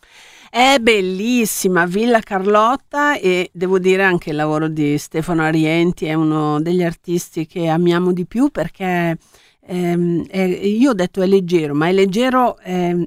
È bellissima Villa Carlotta e devo dire anche il lavoro di Stefano Arienti è uno degli artisti che amiamo di più, perché ehm, è, io ho detto è leggero, ma è leggero, ehm,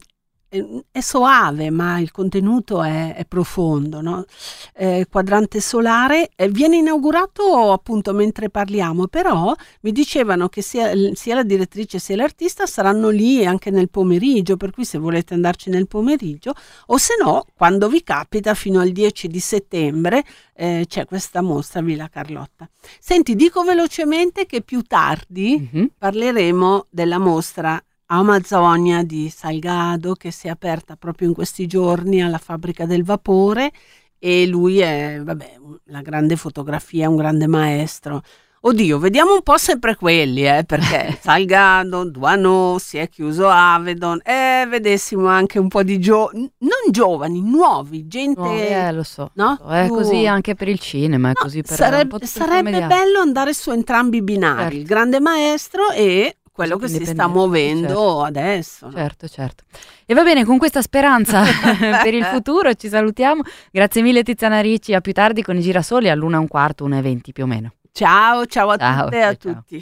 è soave, ma il contenuto è, è profondo, no? Eh, quadrante solare eh, viene inaugurato appunto mentre parliamo, però mi dicevano che sia, sia la direttrice sia l'artista saranno lì anche nel pomeriggio, per cui se volete andarci nel pomeriggio o se no quando vi capita fino al dieci di settembre eh, c'è questa mostra Villa Carlotta. Senti, dico velocemente che più tardi mm-hmm. parleremo della mostra Amazonia di Salgado, che si è aperta proprio in questi giorni alla Fabbrica del Vapore, e lui è, vabbè, la grande fotografia, un grande maestro. Oddio, vediamo un po' sempre quelli, eh, perché Salgado, Douaneau, si è chiuso Avedon, e eh, vedessimo anche un po' di gio- non giovani, nuovi, gente... No, eh, lo so, no? Lo so. È uh. così anche per il cinema, è no, così per sarebbe, un po' sarebbe bello andare su entrambi i binari, certo. Il grande maestro e quello che si sta muovendo certo. adesso. No? Certo, certo. E va bene, con questa speranza per il futuro ci salutiamo. Grazie mille Tiziana Ricci, a più tardi con i Girasoli all'una e un quarto, una e venti più o meno. Ciao, ciao a ciao, tutte e ciao, a ciao. tutti.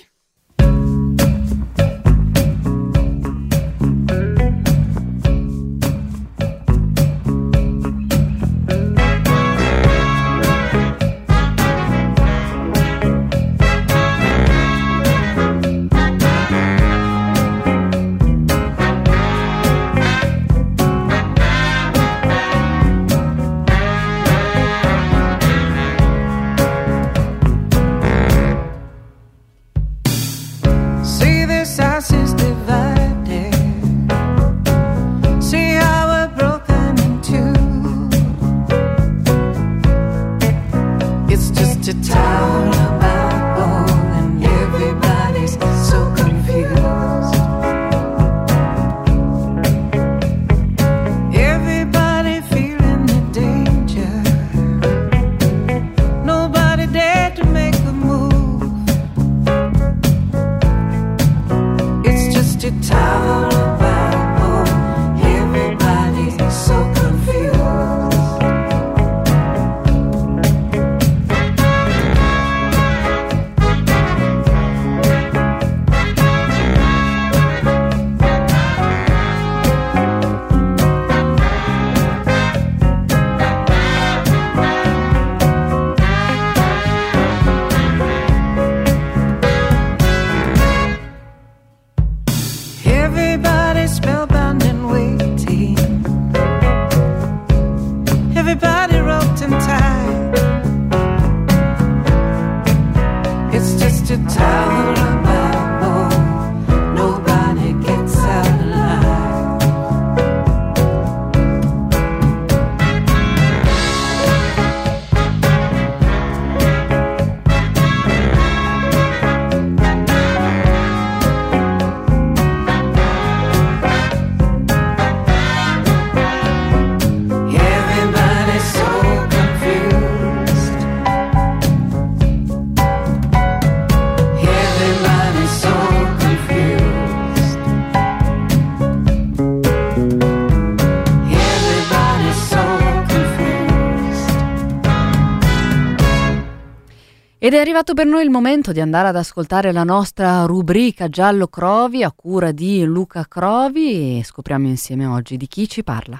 Ed è arrivato per noi il momento di andare ad ascoltare la nostra rubrica Giallo Crovi a cura di Luca Crovi e scopriamo insieme oggi di chi ci parla.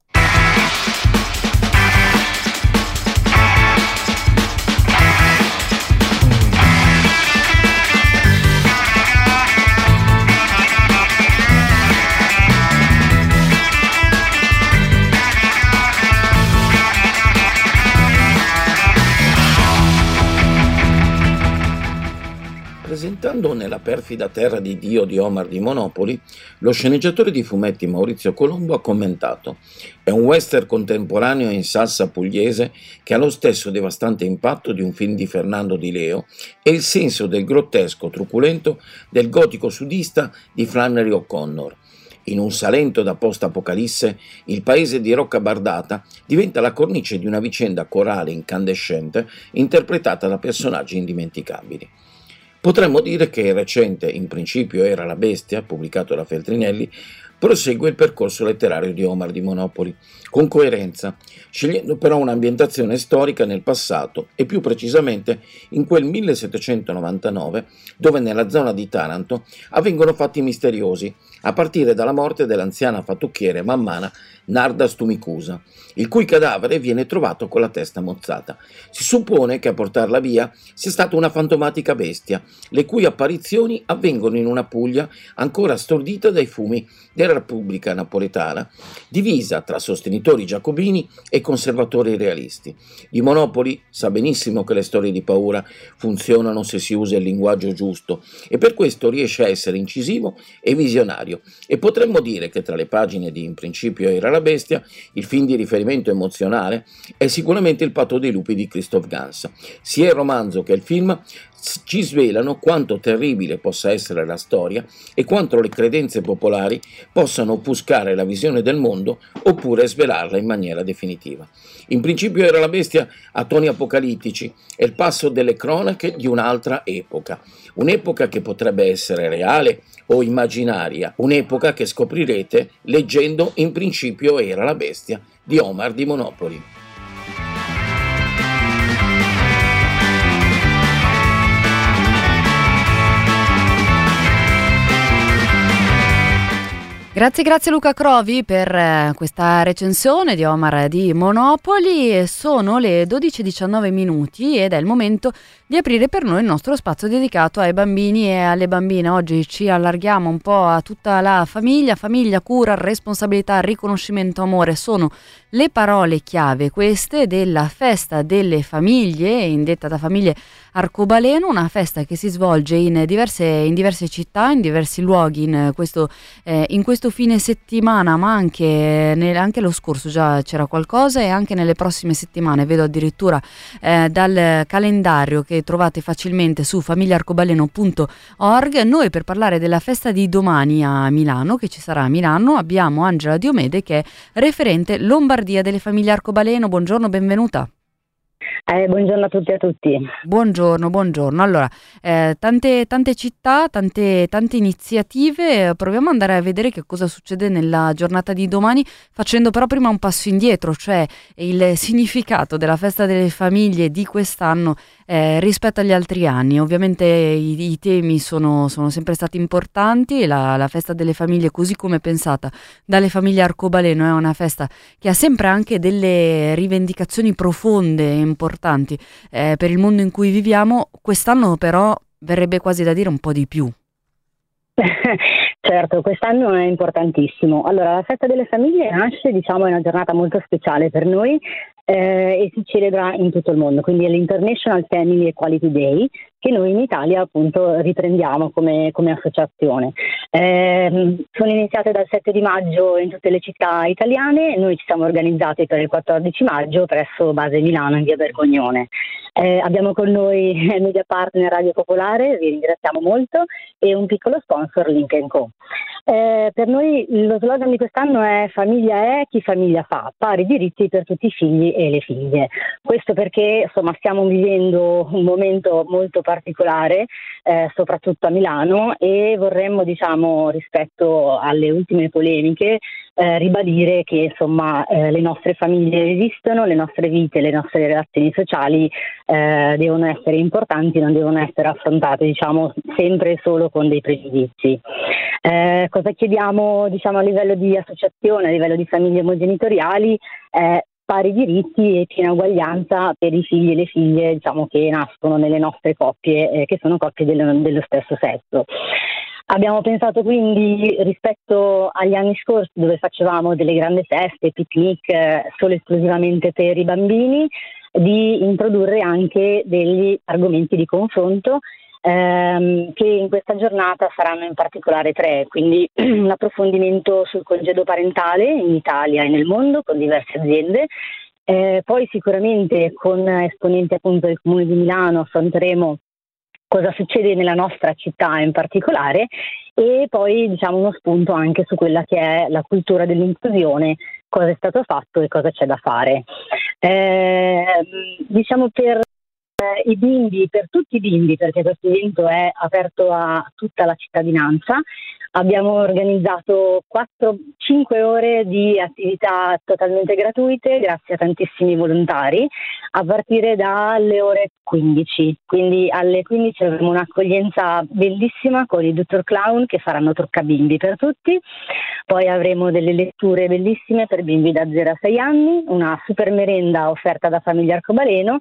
Presentando Nella perfida terra di Dio di Omar di Monopoli, lo sceneggiatore di fumetti Maurizio Colombo ha commentato: è un western contemporaneo in salsa pugliese che ha lo stesso devastante impatto di un film di Fernando Di Leo e il senso del grottesco truculento del gotico sudista di Flannery O'Connor. In un Salento da post-apocalisse, il paese di Rocca Bardata diventa la cornice di una vicenda corale incandescente interpretata da personaggi indimenticabili. Potremmo dire che il recente In principio era la bestia, pubblicato da Feltrinelli, prosegue il percorso letterario di Omar di Monopoli, con coerenza, scegliendo però un'ambientazione storica nel passato e più precisamente in quel millesettecentonovantanove, dove nella zona di Taranto avvengono fatti misteriosi, a partire dalla morte dell'anziana fattucchiere mammana Narda Stumicusa, il cui cadavere viene trovato con la testa mozzata. Si suppone che a portarla via sia stata una fantomatica bestia, le cui apparizioni avvengono in una Puglia ancora stordita dai fumi della Repubblica Napoletana, divisa tra sostenitori giacobini e conservatori realisti. Di Monopoli sa benissimo che le storie di paura funzionano se si usa il linguaggio giusto e per questo riesce a essere incisivo e visionario, e potremmo dire che tra le pagine di In principio era la bestia, il film di riferimento emozionale è sicuramente Il patto dei lupi di Christoph Gans. Sia il romanzo che il film ci svelano quanto terribile possa essere la storia e quanto le credenze popolari possano offuscare la visione del mondo oppure svelarla in maniera definitiva. In principio era la bestia a toni apocalittici, è il passo delle cronache di un'altra epoca, un'epoca che potrebbe essere reale o immaginaria, un'epoca che scoprirete leggendo In principio era la bestia di Omar di Monopoli. Grazie, grazie Luca Crovi per eh, questa recensione di Omar di Monopoli. Sono le dodici e diciannove minuti ed è il momento di aprire per noi il nostro spazio dedicato ai bambini e alle bambine. Oggi ci allarghiamo un po' a tutta la famiglia. Famiglia, cura, responsabilità, riconoscimento, amore sono le parole chiave queste della festa delle famiglie, indetta da Famiglie Arcobaleno, una festa che si svolge in diverse, in diverse città, in diversi luoghi in questo, eh, in questo fine settimana, ma anche, nel, anche lo scorso già c'era qualcosa e anche nelle prossime settimane. Vedo addirittura eh, dal calendario che trovate facilmente su famiglia arcobaleno punto org. Noi per parlare della festa di domani a Milano, che ci sarà a Milano, abbiamo Angela Diomede che è referente Lombardia delle Famiglie Arcobaleno. Buongiorno, benvenuta. Eh, buongiorno a tutti e a tutti. Buongiorno, buongiorno. Allora, eh, tante, tante città, tante, tante iniziative. Proviamo ad andare a vedere che cosa succede nella giornata di domani, facendo però prima un passo indietro, cioè il significato della festa delle famiglie di quest'anno eh, rispetto agli altri anni. Ovviamente i, i temi sono, sono sempre stati importanti. La, la festa delle famiglie, così come pensata dalle famiglie Arcobaleno, è una festa che ha sempre anche delle rivendicazioni profonde e importanti eh, per il mondo in cui viviamo. Quest'anno però verrebbe quasi da dire un po' di più. Certo, quest'anno è importantissimo. Allora, la festa delle famiglie nasce, diciamo, è una giornata molto speciale per noi eh, e si celebra in tutto il mondo, quindi è l'International Family Equality Day, che noi in Italia appunto riprendiamo come, come associazione. Eh, sono iniziate dal sette di maggio in tutte le città italiane, noi ci siamo organizzati per il quattordici maggio presso base Milano in via Bergognone. Eh, abbiamo con noi media partner Radio Popolare, vi ringraziamo molto, e un piccolo sponsor, Link and Co. Eh, per noi lo slogan di quest'anno è famiglia è chi famiglia fa, pari diritti per tutti i figli e le figlie. Questo perché insomma stiamo vivendo un momento molto particolare, eh, soprattutto a Milano, e vorremmo diciamo vogliamo, rispetto alle ultime polemiche, eh, ribadire che insomma eh, le nostre famiglie esistono, le nostre vite, le nostre relazioni sociali eh, devono essere importanti, non devono essere affrontate, diciamo, sempre solo con dei pregiudizi. Eh, cosa chiediamo, diciamo, a livello di associazione, a livello di famiglie omogenitoriali? Eh, pari diritti e piena uguaglianza per i figli e le figlie, diciamo, che nascono nelle nostre coppie, eh, che sono coppie dello, dello stesso sesso. Abbiamo pensato quindi, rispetto agli anni scorsi dove facevamo delle grandi feste, picnic eh, solo esclusivamente per i bambini, di introdurre anche degli argomenti di confronto ehm, che in questa giornata saranno in particolare tre, quindi un approfondimento sul congedo parentale in Italia e nel mondo con diverse aziende. Eh, poi sicuramente con esponenti appunto del Comune di Milano affronteremo cosa succede nella nostra città in particolare, e poi diciamo uno spunto anche su quella che è la cultura dell'inclusione, cosa è stato fatto e cosa c'è da fare. Eh, diciamo per eh, i bimbi, per tutti i bimbi, perché questo evento è aperto a tutta la cittadinanza, abbiamo organizzato quattro cinque ore di attività totalmente gratuite grazie a tantissimi volontari a partire dalle ore quindici. Quindi alle quindici avremo un'accoglienza bellissima con i Dottor Clown che faranno toccabimbi per tutti, poi avremo delle letture bellissime per bimbi da zero a sei anni, una super merenda offerta da Famiglia Arcobaleno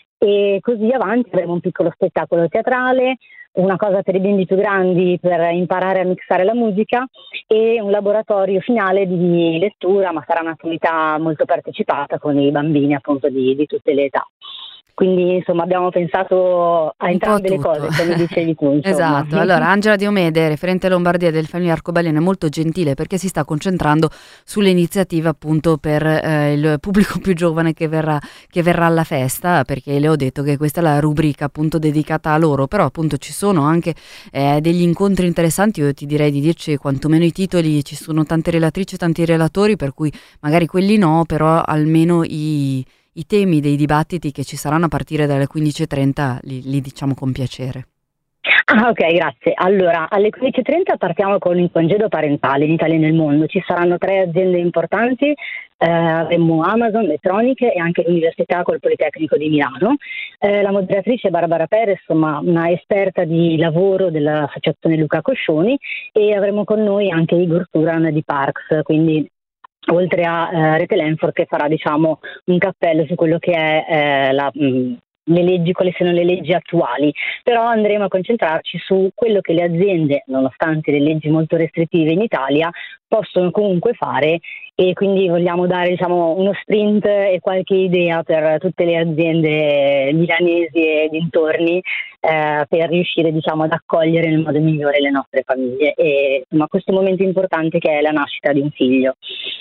e così avanti. Avremo un piccolo spettacolo teatrale, una cosa per i bimbi più grandi per imparare a mixare la musica e un laboratorio finale di lettura, ma sarà un'attività molto partecipata con i bambini appunto di, di tutte le età. Quindi insomma abbiamo pensato a entrambe le cose, come dicevi tu. Esatto, allora Angela Diomede, referente Lombardia del Famiglia Arcobaleno, è molto gentile perché si sta concentrando sulle iniziative appunto per eh, il pubblico più giovane che verrà, che verrà alla festa, perché le ho detto che questa è la rubrica appunto dedicata a loro, però appunto ci sono anche eh, degli incontri interessanti, io ti direi di dirci quantomeno i titoli, ci sono tante relatrici, tanti relatori, per cui magari quelli no, però almeno i... I temi dei dibattiti che ci saranno a partire dalle quindici e trenta li, li diciamo con piacere. Ah, ok, grazie. Allora, alle quindici e trenta partiamo con il congedo parentale in Italia e nel mondo. Ci saranno tre aziende importanti, eh, avremo Amazon, Medtronic e anche l'Università col Politecnico di Milano. Eh, la moderatrice è Barbara Perez, insomma una esperta di lavoro dell'Associazione Luca Coscioni, e avremo con noi anche Igor Turan di Parks, quindi oltre a eh, Rete Lenford, che farà diciamo un cappello su quello che è eh, la, mh, le leggi, quali sono le leggi attuali, però andremo a concentrarci su quello che le aziende, nonostante le leggi molto restrittive in Italia, possono comunque fare, e quindi vogliamo dare diciamo uno sprint e qualche idea per tutte le aziende milanesi e dintorni eh, per riuscire diciamo ad accogliere nel modo migliore le nostre famiglie e insomma questo momento importante che è la nascita di un figlio.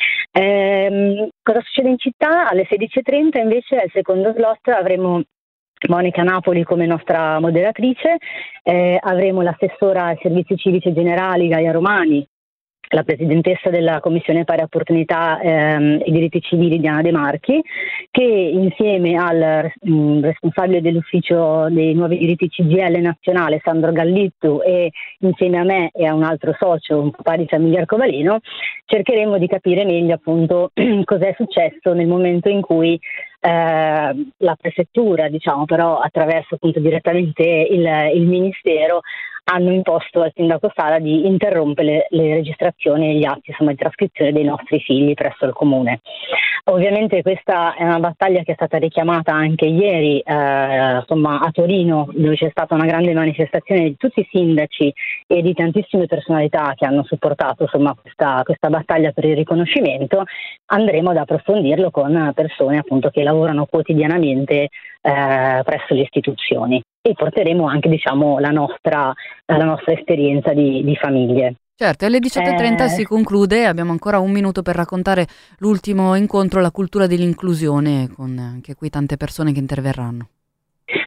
Ehm, cosa succede in città? Alle sedici e trenta invece al secondo slot avremo Monica Napoli come nostra moderatrice, eh, avremo l'assessora ai servizi civici generali Gaia Romani, la presidentessa della Commissione Pari Opportunità ehm, e Diritti Civili Diana De Marchi, che insieme al mh, responsabile dell'ufficio dei nuovi diritti C G I L nazionale Sandro Gallittu e insieme a me e a un altro socio, un papà di Famiglia Arcobaleno, cercheremo di capire meglio appunto cos'è successo nel momento in cui eh, la prefettura, diciamo però attraverso appunto direttamente il, il Ministero, hanno imposto al sindaco Sala di interrompere le, le registrazioni e gli atti insomma, di trascrizione dei nostri figli presso il comune. Ovviamente questa è una battaglia che è stata richiamata anche ieri eh, insomma, a Torino, dove c'è stata una grande manifestazione di tutti i sindaci e di tantissime personalità che hanno supportato insomma, questa, questa battaglia per il riconoscimento. Andremo ad approfondirlo con persone appunto che lavorano quotidianamente eh, presso le istituzioni e porteremo anche diciamo la nostra, la nostra esperienza di, di famiglie. Certo, alle diciotto e trenta eh... si conclude, abbiamo ancora un minuto per raccontare l'ultimo incontro, la cultura dell'inclusione, con anche qui tante persone che interverranno.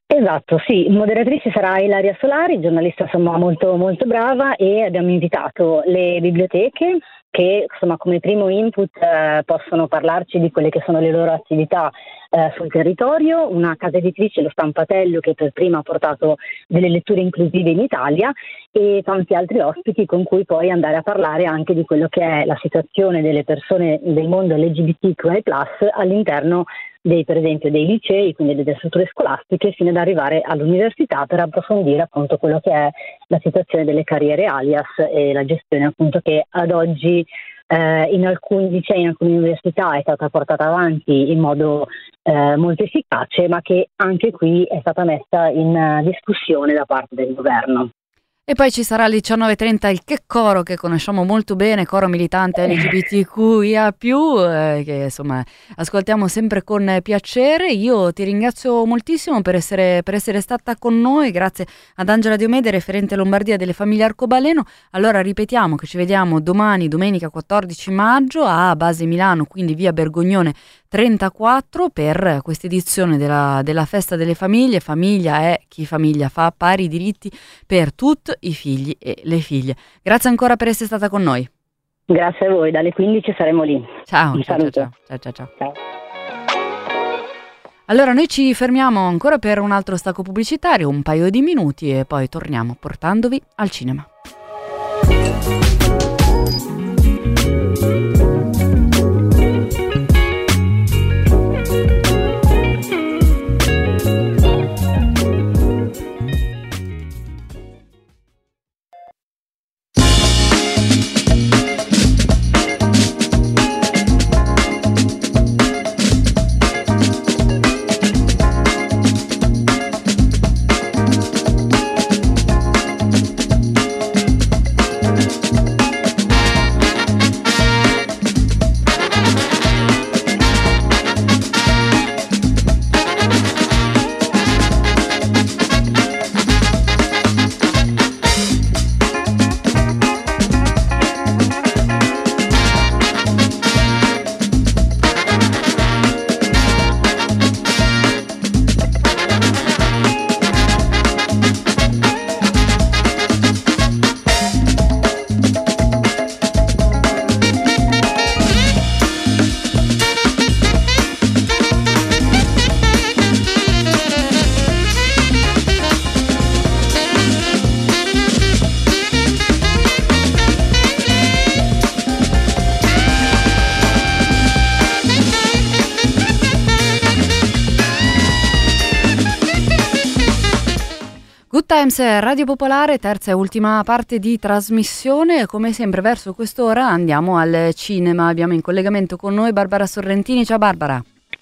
Esatto, sì, moderatrice sarà Ilaria Solari, giornalista insomma molto, molto brava, e abbiamo invitato le biblioteche che insomma come primo input eh, possono parlarci di quelle che sono le loro attività eh, sul territorio, una casa editrice, lo Stampatello, che per prima ha portato delle letture inclusive in Italia, e tanti altri ospiti con cui poi andare a parlare anche di quello che è la situazione delle persone del mondo L G B T Q I plus all'interno dei, per esempio, dei licei, quindi delle strutture scolastiche, fino ad arrivare all'università, per approfondire appunto quello che è la situazione delle carriere alias e la gestione appunto che ad oggi eh, in alcuni licei, in alcune università è stata portata avanti in modo eh, molto efficace, ma che anche qui è stata messa in uh, discussione da parte del governo. E poi ci sarà alle diciannove e trenta il Che Coro, che conosciamo molto bene, coro militante L G B T Q I A più, eh, che insomma ascoltiamo sempre con piacere. Io ti ringrazio moltissimo per essere, per essere stata con noi, grazie ad Angela Diomede, referente Lombardia delle famiglie Arcobaleno. Allora ripetiamo che ci vediamo domani, domenica quattordici maggio, a Base Milano, quindi via Bergognone trentaquattro, per questa edizione della, della Festa delle Famiglie. Famiglia è chi famiglia fa, pari diritti per tutti i figli e le figlie. Grazie ancora per essere stata con noi. Grazie a voi, dalle quindici saremo lì. Ciao, ciao, ciao, ciao, ciao, ciao, ciao. Ciao. Allora noi ci fermiamo ancora per un altro stacco pubblicitario, un paio di minuti, e poi torniamo portandovi al cinema. Times, Radio Popolare, terza e ultima parte di trasmissione. Come sempre verso quest'ora andiamo al cinema. Abbiamo in collegamento con noi Barbara Sorrentini. Ciao Barbara.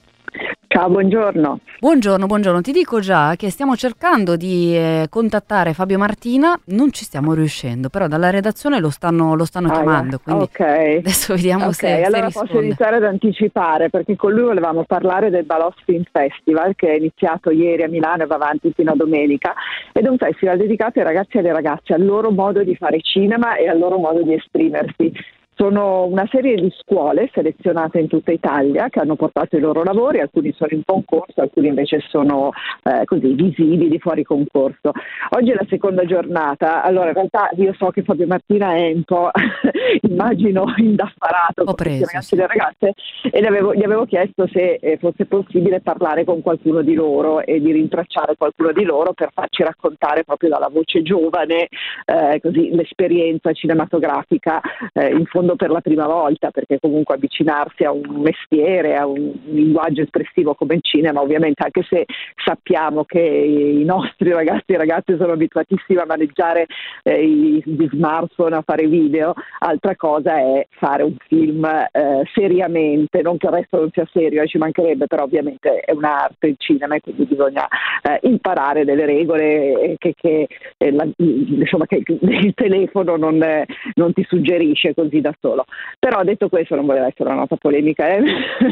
Ciao, buongiorno. Buongiorno, buongiorno. Ti dico già che stiamo cercando di eh, contattare Fabio Martina, non ci stiamo riuscendo, però dalla redazione lo stanno, lo stanno ah, chiamando, quindi okay. adesso vediamo okay, se, se allora risponde. Posso iniziare ad anticipare, perché con lui volevamo parlare del Balos Film Festival, che è iniziato ieri a Milano e va avanti fino a domenica, ed è un festival dedicato ai ragazzi e alle ragazze, al loro modo di fare cinema e al loro modo di esprimersi. Sono una serie di scuole selezionate in tutta Italia che hanno portato i loro lavori, alcuni sono in concorso, alcuni invece sono eh, così visibili fuori concorso. Oggi è la seconda giornata, allora in realtà io so che Fabio Martina è un po' immagino indaffarato con questi ragazzi e le ragazze, e gli avevo, gli avevo chiesto se eh, fosse possibile parlare con qualcuno di loro e di rintracciare qualcuno di loro per farci raccontare proprio dalla voce giovane eh, così l'esperienza cinematografica eh, in fondo per la prima volta, perché comunque avvicinarsi a un mestiere, a un linguaggio espressivo come il cinema, ovviamente, anche se sappiamo che i nostri ragazzi e ragazze sono abituatissimi a maneggiare eh, i, gli smartphone, a fare video, altra cosa è fare un film eh, seriamente, non che il resto non sia serio, eh, ci mancherebbe, però ovviamente è un'arte il cinema e quindi bisogna eh, imparare delle regole che, che, eh, la, insomma, che il telefono non, eh, non ti suggerisce così da solo. Però detto questo, non voleva essere una nota polemica, eh?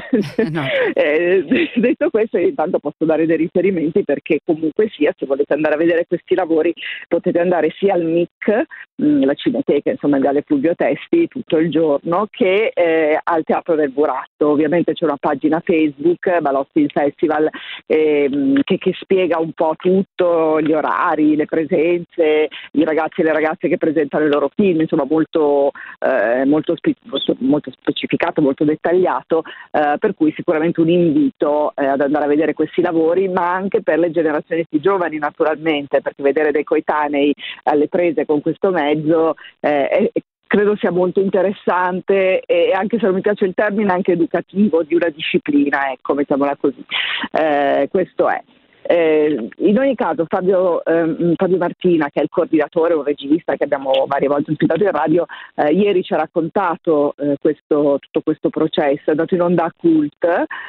No. eh, detto questo, intanto posso dare dei riferimenti, perché comunque sia, se volete andare a vedere questi lavori potete andare sia al M Nick, mh, la Cineteca, insomma, in Viale Fulvio Testi, tutto il giorno, che eh, al Teatro del Buratto. Ovviamente c'è una pagina Facebook, Balò Film Festival, ehm, che, che spiega un po' tutto, gli orari, le presenze, i ragazzi e le ragazze che presentano i loro film, insomma molto, eh, molto, spe- molto specificato, molto dettagliato, eh, per cui sicuramente un invito eh, ad andare a vedere questi lavori, ma anche per le generazioni più giovani naturalmente, perché vedere dei coetanei alle prese con questo mezzo eh, è, credo sia molto interessante e, anche se non mi piace il termine, anche educativo di una disciplina, ecco, mettiamola così. Eh, questo è. Eh, in ogni caso Fabio, ehm, Fabio Martina, che è il coordinatore, un regista che abbiamo varie volte ospitato in radio, eh, ieri ci ha raccontato eh, questo, tutto questo processo, è andato in onda a Cult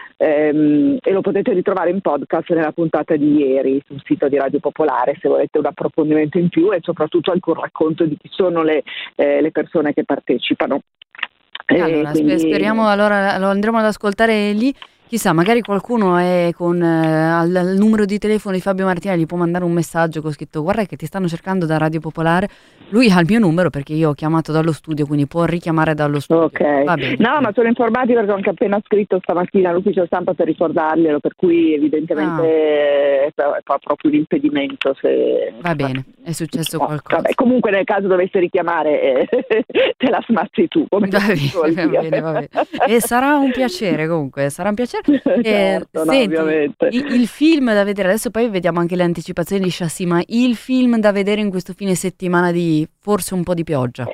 ehm, e lo potete ritrovare in podcast nella puntata di ieri sul sito di Radio Popolare se volete un approfondimento in più e soprattutto anche un racconto di chi sono le, eh, le persone che partecipano. Allora, eh, quindi... speriamo, allora lo andremo ad ascoltare lì. Chissà, magari qualcuno è con eh, al, al numero di telefono di Fabio Martina, gli può mandare un messaggio con scritto: guarda che ti stanno cercando da Radio Popolare. Lui ha il mio numero perché io ho chiamato dallo studio, quindi può richiamare dallo studio. Ok, va bene. No, ma sono informati perché ho anche appena scritto stamattina all'ufficio stampa per ricordarglielo, per cui evidentemente ah. fa proprio un impedimento. Se... Va bene, è successo no, qualcosa. Vabbè, comunque nel caso dovesse richiamare eh, te la smazzi tu. Come va, bene, va, bene, va bene, e sarà un piacere comunque, sarà un piacere. certo, eh, no, senti, ovviamente. il, il film da vedere, adesso poi vediamo anche le anticipazioni di Chassis, ma il film da vedere in questo fine settimana di forse un po' di pioggia.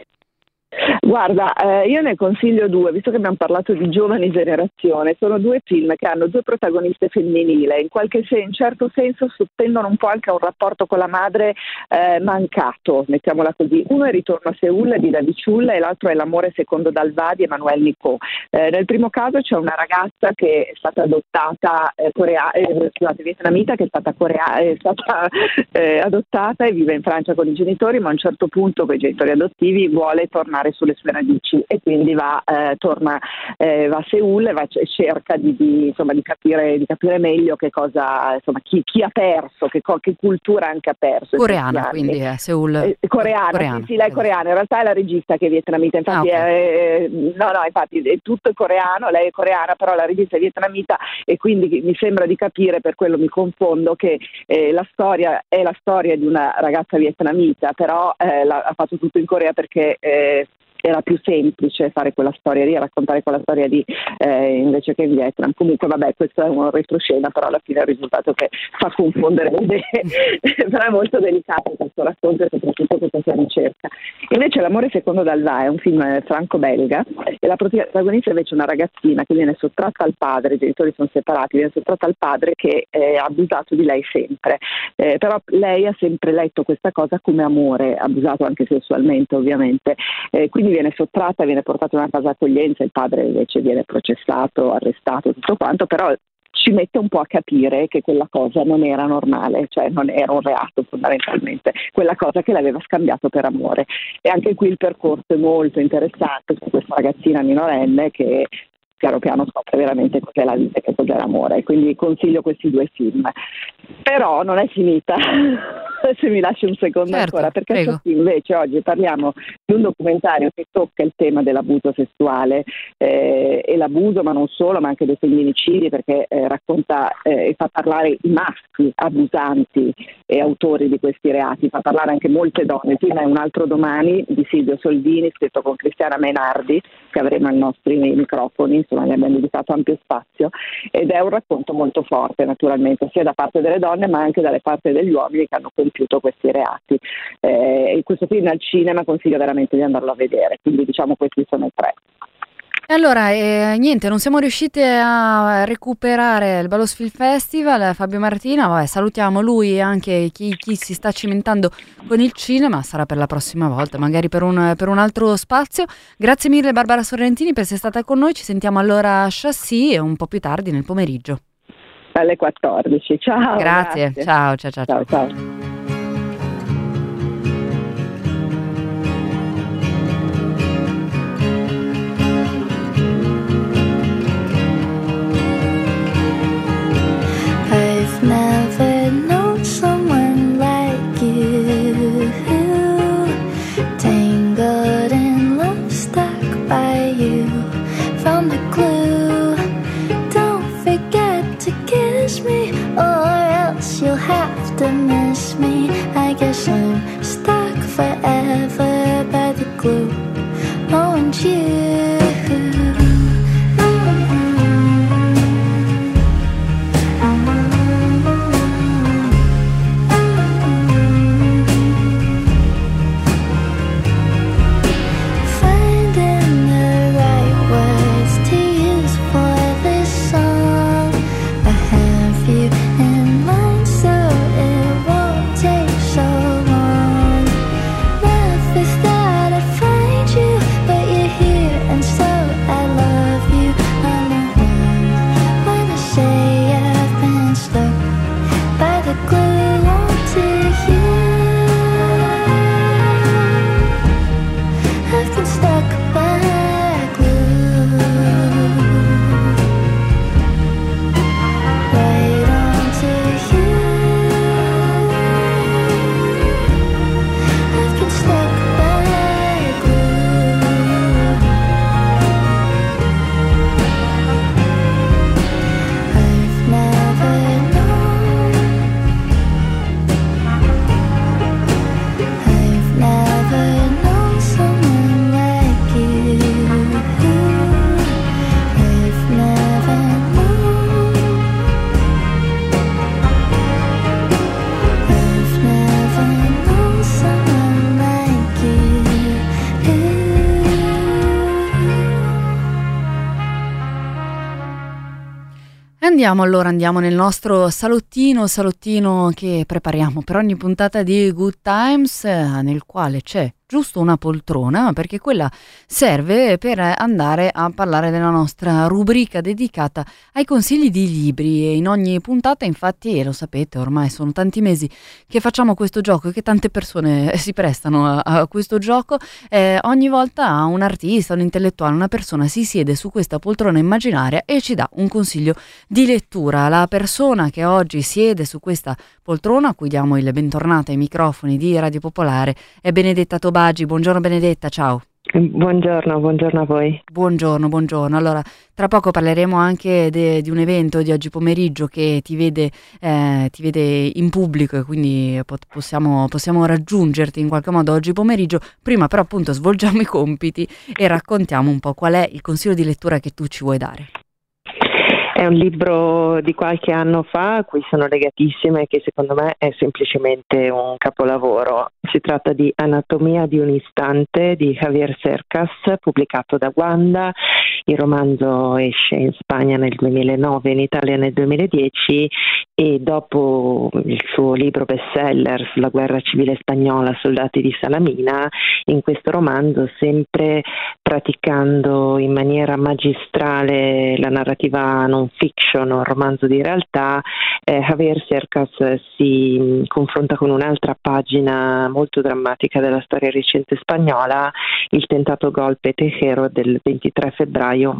Guarda, eh, io ne consiglio due, visto che abbiamo parlato di giovani generazione. Sono due film che hanno due protagoniste femminili, in qualche sen- in certo senso sottendono un po' anche a un rapporto con la madre eh, mancato, mettiamola così. Uno è Ritorno a Seul di David Chul e l'altro è L'amore secondo Dalva di Emmanuel Nicot. Eh, nel primo caso c'è una ragazza che è stata adottata eh, corea- eh, scusate, vietnamita, che è stata, corea- è stata eh, adottata e vive in Francia con i genitori, ma a un certo punto con i genitori adottivi vuole tornare sulle sue radici e quindi va eh, torna eh, va a Seul e va, cerca di, di insomma di capire di capire meglio che cosa, insomma, chi, chi ha perso, che, che cultura anche ha perso. Coreana, quindi è Seul. Eh, coreana, coreana, sì, sì, lei è coreana, in realtà è la regista che è vietnamita, infatti ah, okay. è, no, no, infatti è tutto coreano, lei è coreana, però la regista è vietnamita e quindi mi sembra di capire, per quello mi confondo, che eh, la storia è la storia di una ragazza vietnamita, però eh, la, ha fatto tutto in Corea perché eh, era più semplice fare quella storia lì, raccontare quella storia lì eh, invece che in Vietnam. Comunque vabbè, questo è un retroscena, però alla fine è il risultato che fa confondere le idee però è molto delicato questo racconto e soprattutto questa ricerca. Invece L'amore secondo Dalva è un film franco-belga e la protagonista invece è una ragazzina che viene sottratta al padre, i genitori sono separati, viene sottratta al padre che eh, ha abusato di lei sempre, eh, però lei ha sempre letto questa cosa come amore, abusato anche sessualmente ovviamente, eh, quindi viene sottratta, viene portata in una casa accoglienza, il padre invece viene processato, arrestato, tutto quanto, però ci mette un po' a capire che quella cosa non era normale, cioè non era un reato fondamentalmente, quella cosa che l'aveva scambiato per amore. E anche qui il percorso è molto interessante su questa ragazzina minorenne che piano piano scopre veramente cos'è la vita e che cos'è l'amore, quindi consiglio questi due film. Però non è finita, se mi lasci un secondo certo, ancora, perché invece oggi parliamo di un documentario che tocca il tema dell'abuso sessuale eh, e l'abuso, ma non solo, ma anche dei femminicidi, perché eh, racconta eh, e fa parlare i maschi abusanti e autori di questi reati, fa parlare anche molte donne. Il film è Un altro domani di Silvio Soldini, scritto con Cristiana Menardi, che avremo ai nostri microfoni, insomma gli abbiamo dedicato ampio spazio, ed è un racconto molto forte naturalmente, sia da parte delle donne ma anche dalle parti degli uomini che hanno compiuto questi reati. Eh, questo film al cinema consiglio veramente di andarlo a vedere, quindi diciamo questi sono i tre. Allora, eh, niente, non siamo riusciti a recuperare il Ballos Film Festival. Fabio Martina, vabbè, salutiamo lui e anche chi, chi si sta cimentando con il cinema, sarà per la prossima volta, magari per un, per un altro spazio. Grazie mille Barbara Sorrentini per essere stata con noi, ci sentiamo allora a Chassis e un po' più tardi nel pomeriggio. Alle quattordici, ciao. Grazie, grazie. ciao, ciao, ciao. ciao, ciao. Never known someone like you. swear by the glue. Oh, and you. Andiamo allora, andiamo nel nostro salottino, salottino che prepariamo per ogni puntata di Good Times, nel quale c'è giusto una poltrona, perché quella serve per andare a parlare della nostra rubrica dedicata ai consigli di libri. E in ogni puntata, infatti, e lo sapete, ormai sono tanti mesi che facciamo questo gioco e che tante persone si prestano a, a questo gioco, eh, ogni volta un artista, un intellettuale, una persona si siede su questa poltrona immaginaria e ci dà un consiglio di lettura. La persona che oggi siede su questa poltrona, a cui diamo il bentornato ai microfoni di Radio Popolare, è Benedetta Tobagi. Buongiorno Benedetta, ciao. Buongiorno, buongiorno a voi. Buongiorno, buongiorno. Allora, tra poco parleremo anche de, di un evento di oggi pomeriggio che ti vede, eh, ti vede in pubblico e quindi pot- possiamo, possiamo raggiungerti in qualche modo oggi pomeriggio. Prima però appunto svolgiamo i compiti e raccontiamo un po' qual è il consiglio di lettura che tu ci vuoi dare. È un libro di qualche anno fa a cui sono legatissima e che secondo me è semplicemente un capolavoro. Si tratta di Anatomia di un istante di Javier Cercas, pubblicato da Wanda. Il romanzo esce in Spagna nel duemilanove, in Italia nel duemiladieci, e dopo il suo libro bestseller sulla guerra civile spagnola, Soldati di Salamina, in questo romanzo, sempre praticando in maniera magistrale la narrativa non fiction, un romanzo di realtà, eh, Javier Cercas si confronta con un'altra pagina molto drammatica della storia recente spagnola, il tentato golpe Tejero del ventitré febbraio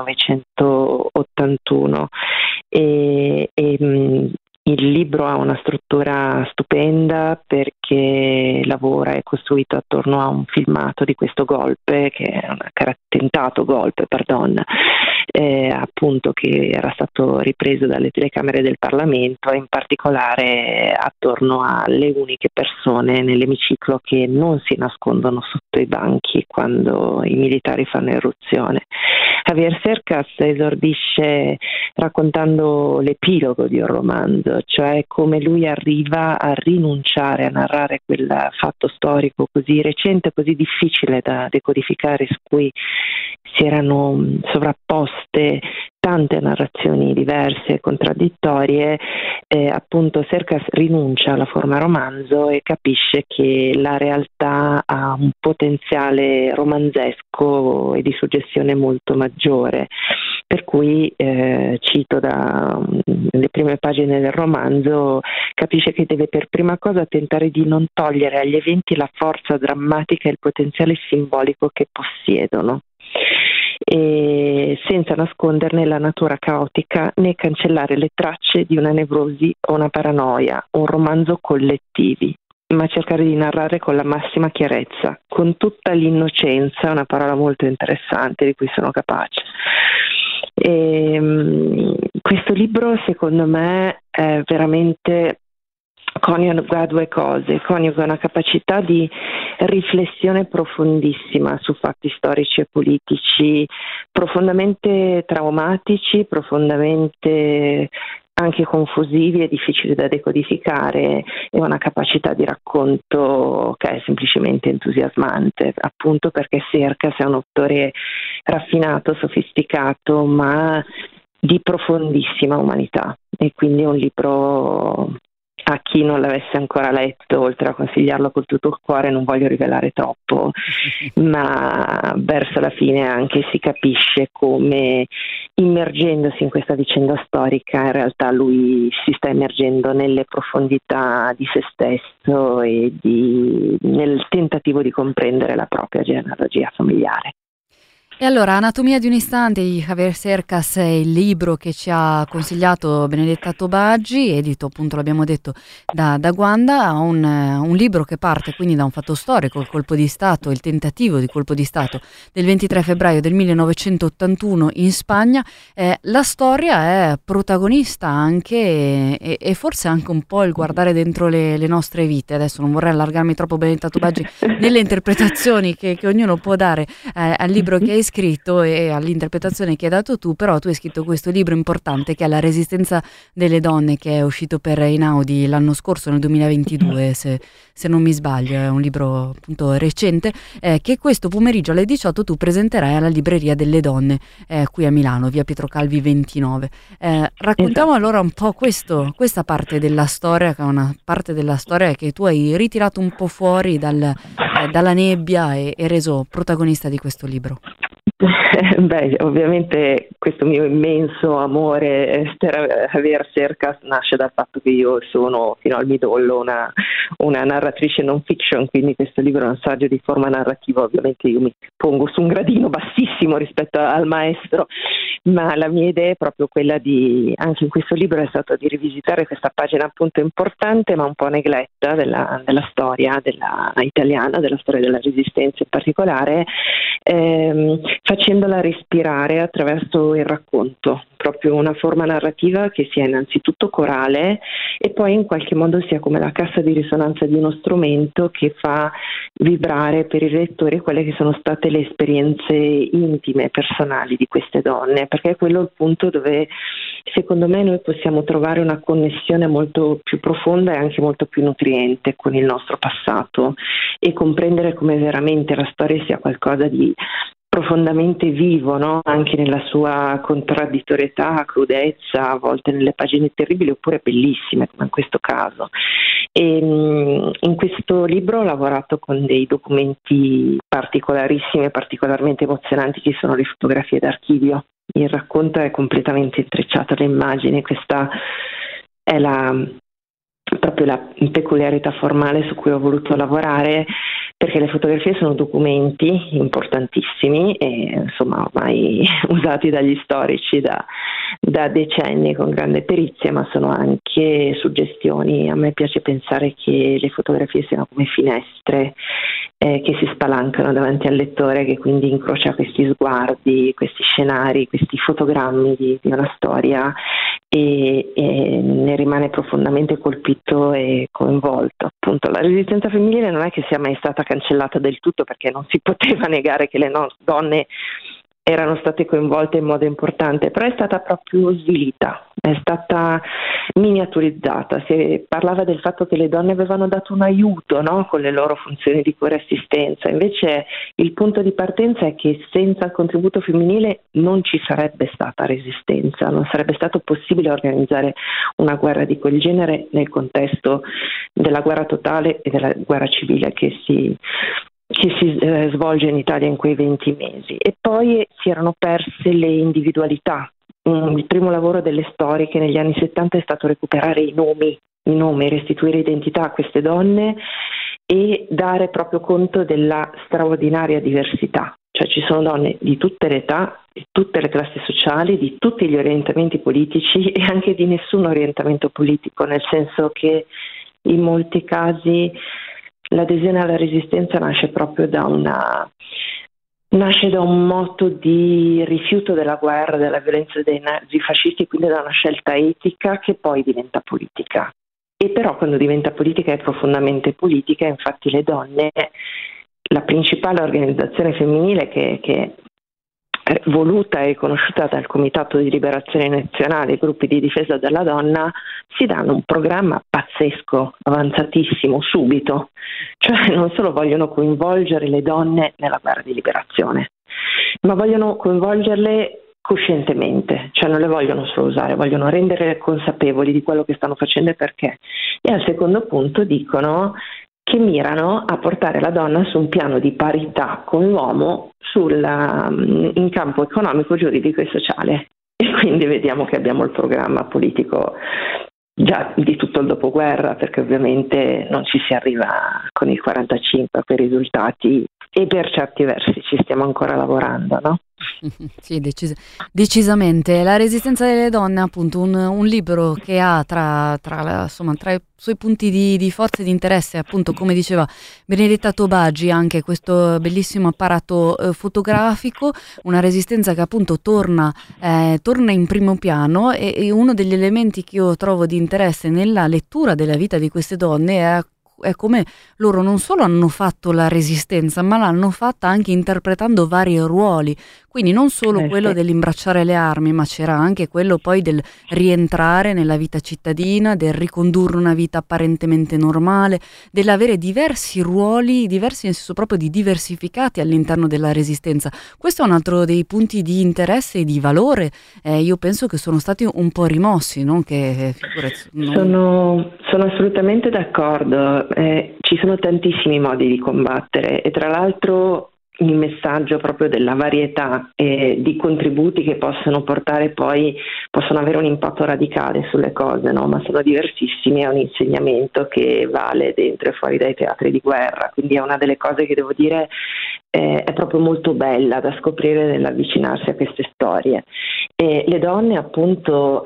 millenovecentottantuno. E, e mh, il libro ha una struttura stupenda perché lavora, è costruito attorno a un filmato di questo golpe, che è un tentato golpe, pardon, eh, appunto, che era stato ripreso dalle telecamere del Parlamento, e in particolare attorno alle uniche persone nell'emiciclo che non si nascondono sotto i banchi quando i militari fanno irruzione. Javier Cercas esordisce raccontando l'epilogo di un romanzo, cioè come lui arriva a rinunciare a narrare quel fatto storico così recente, così difficile da decodificare, su cui si erano sovrapposte tante narrazioni diverse e contraddittorie. Eh, appunto Cercas rinuncia alla forma romanzo e capisce che la realtà ha un potenziale romanzesco e di suggestione molto maggiore, per cui eh, cito da um, le prime pagine del romanzo, capisce che deve per prima cosa tentare di non togliere agli eventi la forza drammatica e il potenziale simbolico che possiedono, e senza nasconderne la natura caotica né cancellare le tracce di una nevrosi o una paranoia, un romanzo collettivi, ma cercare di narrare con la massima chiarezza, con tutta l'innocenza, una parola molto interessante di cui sono capace. E, um, questo libro secondo me è veramente coniuga due cose, coniuga una capacità di riflessione profondissima su fatti storici e politici profondamente traumatici, profondamente anche confusivi e difficili da decodificare, e una capacità di racconto che è semplicemente entusiasmante, appunto perché Cercas è un autore raffinato, sofisticato, ma di profondissima umanità, e quindi è un libro, a chi non l'avesse ancora letto, oltre a consigliarlo con tutto il cuore, non voglio rivelare troppo, ma verso la fine anche si capisce come, immergendosi in questa vicenda storica, in realtà lui si sta immergendo nelle profondità di se stesso e di, nel tentativo di comprendere la propria genealogia familiare. E allora, Anatomia di un istante di Javier Cercas è il libro che ci ha consigliato Benedetta Tobaggi, edito, appunto l'abbiamo detto, da, da Wanda, un, un libro che parte quindi da un fatto storico, il colpo di Stato, il tentativo di colpo di Stato del ventitré febbraio del millenovecentottantuno in Spagna. Eh, la storia è protagonista anche, e, e forse anche un po' il guardare dentro le, le nostre vite. Adesso non vorrei allargarmi troppo, Benedetta Tobaggi, nelle interpretazioni che, che ognuno può dare eh, al libro che hai scritto e all'interpretazione che hai dato tu, però tu hai scritto questo libro importante che è La resistenza delle donne, che è uscito per Einaudi l'anno scorso, nel duemilaventidue, se, se non mi sbaglio, è un libro appunto recente, eh, che questo pomeriggio alle diciotto tu presenterai alla Libreria delle Donne eh, qui a Milano, via Pietro Calvi ventinove. Eh, raccontiamo allora un po' questo, questa parte della storia, che è una parte della storia che tu hai ritirato un po' fuori dal, eh, dalla nebbia e, e reso protagonista di questo libro. Beh, ovviamente questo mio immenso amore per Javier Cercas nasce dal fatto che io sono fino al midollo una, una narratrice non fiction, quindi questo libro è un saggio di forma narrativa. Ovviamente io mi pongo su un gradino bassissimo rispetto al maestro, ma la mia idea è proprio quella di, anche in questo libro è stato di rivisitare questa pagina appunto importante ma un po' negletta della, della storia della italiana, della storia della resistenza in particolare, ehm, facendola respirare attraverso il racconto, proprio una forma narrativa che sia innanzitutto corale e poi in qualche modo sia come la cassa di risonanza di uno strumento che fa vibrare per il lettore quelle che sono state le esperienze intime, personali di queste donne, perché è quello il punto dove secondo me noi possiamo trovare una connessione molto più profonda e anche molto più nutriente con il nostro passato e comprendere come veramente la storia sia qualcosa di profondamente vivo, no? Anche nella sua contraddittorietà, crudezza, a volte nelle pagine terribili oppure bellissime come in questo caso. E, in questo libro ho lavorato con dei documenti particolarissimi e particolarmente emozionanti che sono le fotografie d'archivio. Il racconto è completamente intrecciato alle immagini, questa è la proprio la peculiarità formale su cui ho voluto lavorare, perché le fotografie sono documenti importantissimi e insomma ormai usati dagli storici da, da decenni con grande perizia, ma sono anche suggestioni. A me piace pensare che le fotografie siano come finestre eh, che si spalancano davanti al lettore, che quindi incrocia questi sguardi, questi scenari, questi fotogrammi di, di una storia e, e ne rimane profondamente colpito e coinvolto. Appunto, la resistenza femminile non è che sia mai stata cancellata del tutto, perché non si poteva negare che le no- donne erano state coinvolte in modo importante, però è stata proprio svilita, è stata miniaturizzata. Si parlava del fatto che le donne avevano dato un aiuto, no? Con le loro funzioni di cura e assistenza, invece il punto di partenza è che senza il contributo femminile non ci sarebbe stata resistenza, non sarebbe stato possibile organizzare una guerra di quel genere nel contesto della guerra totale e della guerra civile che si che si eh, svolge in Italia in quei venti mesi. E poi si erano perse le individualità. Um, il primo lavoro delle storiche negli anni settanta è stato recuperare i nomi, i nomi, restituire identità a queste donne e dare proprio conto della straordinaria diversità. Cioè ci sono donne di tutte le età, di tutte le classi sociali, di tutti gli orientamenti politici e anche di nessun orientamento politico, nel senso che in molti casi l'adesione alla resistenza nasce proprio da una nasce da un motto di rifiuto della guerra, della violenza dei nazifascisti, quindi da una scelta etica che poi diventa politica. e però quando diventa politica è profondamente politica. Infatti le donne, la principale organizzazione femminile che, che è voluta e conosciuta dal Comitato di Liberazione Nazionale, i gruppi di difesa della donna, si danno un programma pazzesco, avanzatissimo, subito. Cioè non solo vogliono coinvolgere le donne nella guerra di liberazione, ma vogliono coinvolgerle coscientemente, cioè non le vogliono solo usare, vogliono rendere consapevoli di quello che stanno facendo e perché. E al secondo punto dicono che mirano a portare la donna su un piano di parità con l'uomo sul, in campo economico, giuridico e sociale. E quindi vediamo che abbiamo il programma politico già di tutto il dopoguerra, perché ovviamente non ci si arriva con il quarantacinque a quei risultati e per certi versi ci stiamo ancora lavorando, no? Sì, decis- decisamente. La resistenza delle donne, appunto, un, un libro che ha tra, tra, la, insomma, tra i suoi punti di, di forza e di interesse, appunto, come diceva Benedetta Tobagi, anche questo bellissimo apparato eh, fotografico, una resistenza che appunto torna, eh, torna in primo piano, e, e uno degli elementi che io trovo di interesse nella lettura della vita di queste donne è è come loro non solo hanno fatto la resistenza, ma l'hanno fatta anche interpretando vari ruoli, quindi non solo eh, quello sì. dell'imbracciare le armi, ma c'era anche quello poi del rientrare nella vita cittadina, del ricondurre una vita apparentemente normale, dell'avere diversi ruoli, diversi nel senso proprio di diversificati all'interno della resistenza. Questo è un altro dei punti di interesse e di valore, eh, io penso che sono stati un po' rimossi, non che figurezza, non... Sono, sono assolutamente d'accordo. Eh, ci sono tantissimi modi di combattere e tra l'altro il messaggio proprio della varietà e di contributi che possono portare poi, possono avere un impatto radicale sulle cose, no? Ma sono diversissimi, è un insegnamento che vale dentro e fuori dai teatri di guerra, quindi è una delle cose che devo dire eh, è proprio molto bella da scoprire nell'avvicinarsi a queste storie. E le donne appunto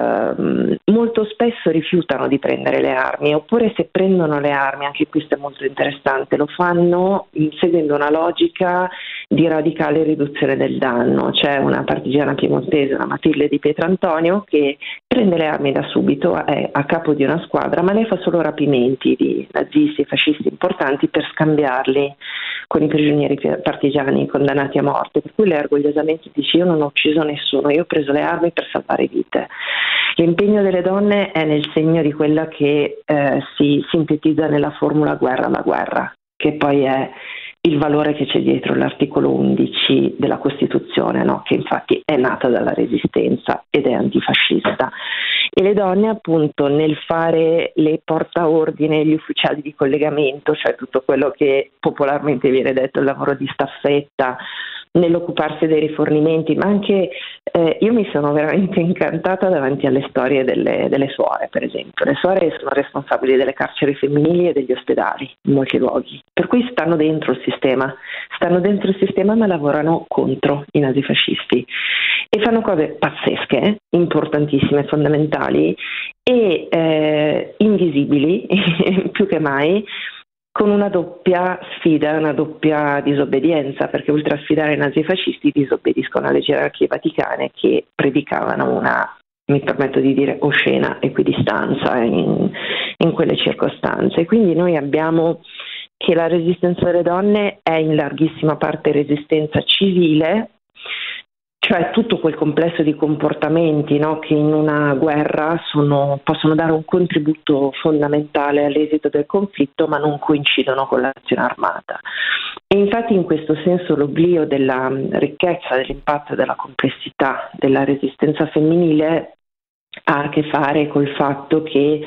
eh, molto spesso rifiutano di prendere le armi, oppure se prendono le armi, anche questo è molto interessante, lo fanno seguendo una logica di radicale riduzione del danno. C'è una partigiana piemontese, una Matilde di Pietrantonio, che prende le armi da subito, è a capo di una squadra, ma lei fa solo rapimenti di nazisti e fascisti importanti per scambiarli con i prigionieri partigiani condannati a morte, per cui lei orgogliosamente dice: io non ho ucciso nessuno, io ho preso le armi per salvare vite. L'impegno delle donne è nel segno di quella che eh, si sintetizza nella formula guerra alla guerra, che poi è il valore che c'è dietro l'articolo undici della Costituzione, no? Che infatti è nata dalla resistenza ed è antifascista. E le donne appunto nel fare le portaordine, gli ufficiali di collegamento, cioè tutto quello che popolarmente viene detto il lavoro di staffetta, nell'occuparsi dei rifornimenti, ma anche eh, io mi sono veramente incantata davanti alle storie delle, delle suore, per esempio. Le suore sono responsabili delle carceri femminili e degli ospedali in molti luoghi, per cui stanno dentro il sistema, stanno dentro il sistema ma lavorano contro i nazifascisti e fanno cose pazzesche, importantissime, fondamentali e eh, invisibili più che mai, con una doppia sfida, una doppia disobbedienza, perché oltre a sfidare i nazifascisti disobbediscono alle gerarchie vaticane che predicavano una, mi permetto di dire, oscena equidistanza in, in quelle circostanze. Quindi noi abbiamo che la resistenza delle donne è in larghissima parte resistenza civile, cioè tutto quel complesso di comportamenti, no, che in una guerra sono, possono dare un contributo fondamentale all'esito del conflitto, ma non coincidono con l'azione armata. E infatti in questo senso l'oblio della ricchezza, dell'impatto e della complessità della resistenza femminile ha a che fare col fatto che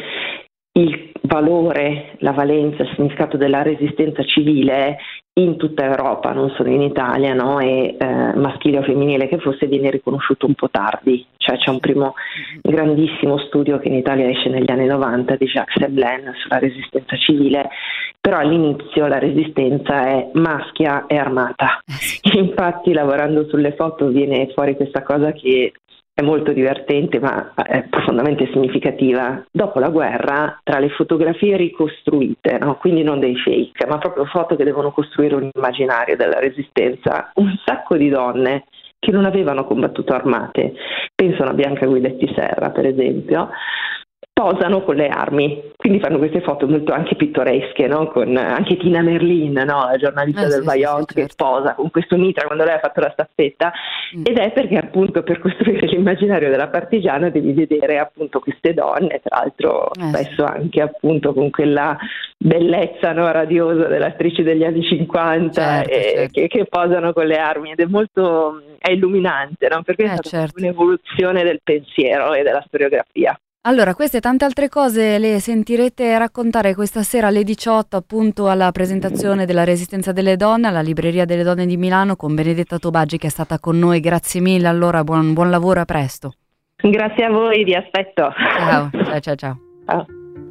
il valore, la valenza, il significato della resistenza civile in tutta Europa, non solo in Italia, no? E eh, maschile o femminile che fosse, viene riconosciuto un po' tardi. Cioè c'è un primo grandissimo studio che in Italia esce negli anni novanta di Jacques Seblen sulla resistenza civile, però all'inizio la resistenza è maschia e armata. Infatti lavorando sulle foto viene fuori questa cosa che è molto divertente ma è profondamente significativa. Dopo la guerra, tra le fotografie ricostruite, no? Quindi non dei fake, ma proprio foto che devono costruire un immaginario della resistenza, un sacco di donne che non avevano combattuto armate, penso a Bianca Guidetti Serra per esempio, posano con le armi, quindi fanno queste foto molto anche pittoresche, no? Con anche Tina Merlin, no? La giornalista eh, del sì, Vaillant, sì, sì, certo. che sposa con questo mitra quando lei ha fatto la staffetta, mm. ed è perché appunto per costruire l'immaginario della partigiana devi vedere appunto queste donne, tra l'altro eh, spesso sì. anche appunto con quella bellezza, no? radiosa delle attrici degli anni cinquanta, certo, e, certo. Che, che posano con le armi, ed è molto è illuminante, no? Perché è eh, stata certo. un'evoluzione del pensiero e della storiografia. Allora, queste e tante altre cose le sentirete raccontare questa sera alle diciotto, appunto alla presentazione della Resistenza delle Donne alla Libreria delle Donne di Milano con Benedetta Tobaggi, che è stata con noi. Grazie mille, allora buon, buon lavoro, a presto. Grazie a voi, vi aspetto. Ciao, ciao, ciao, ciao. Ciao.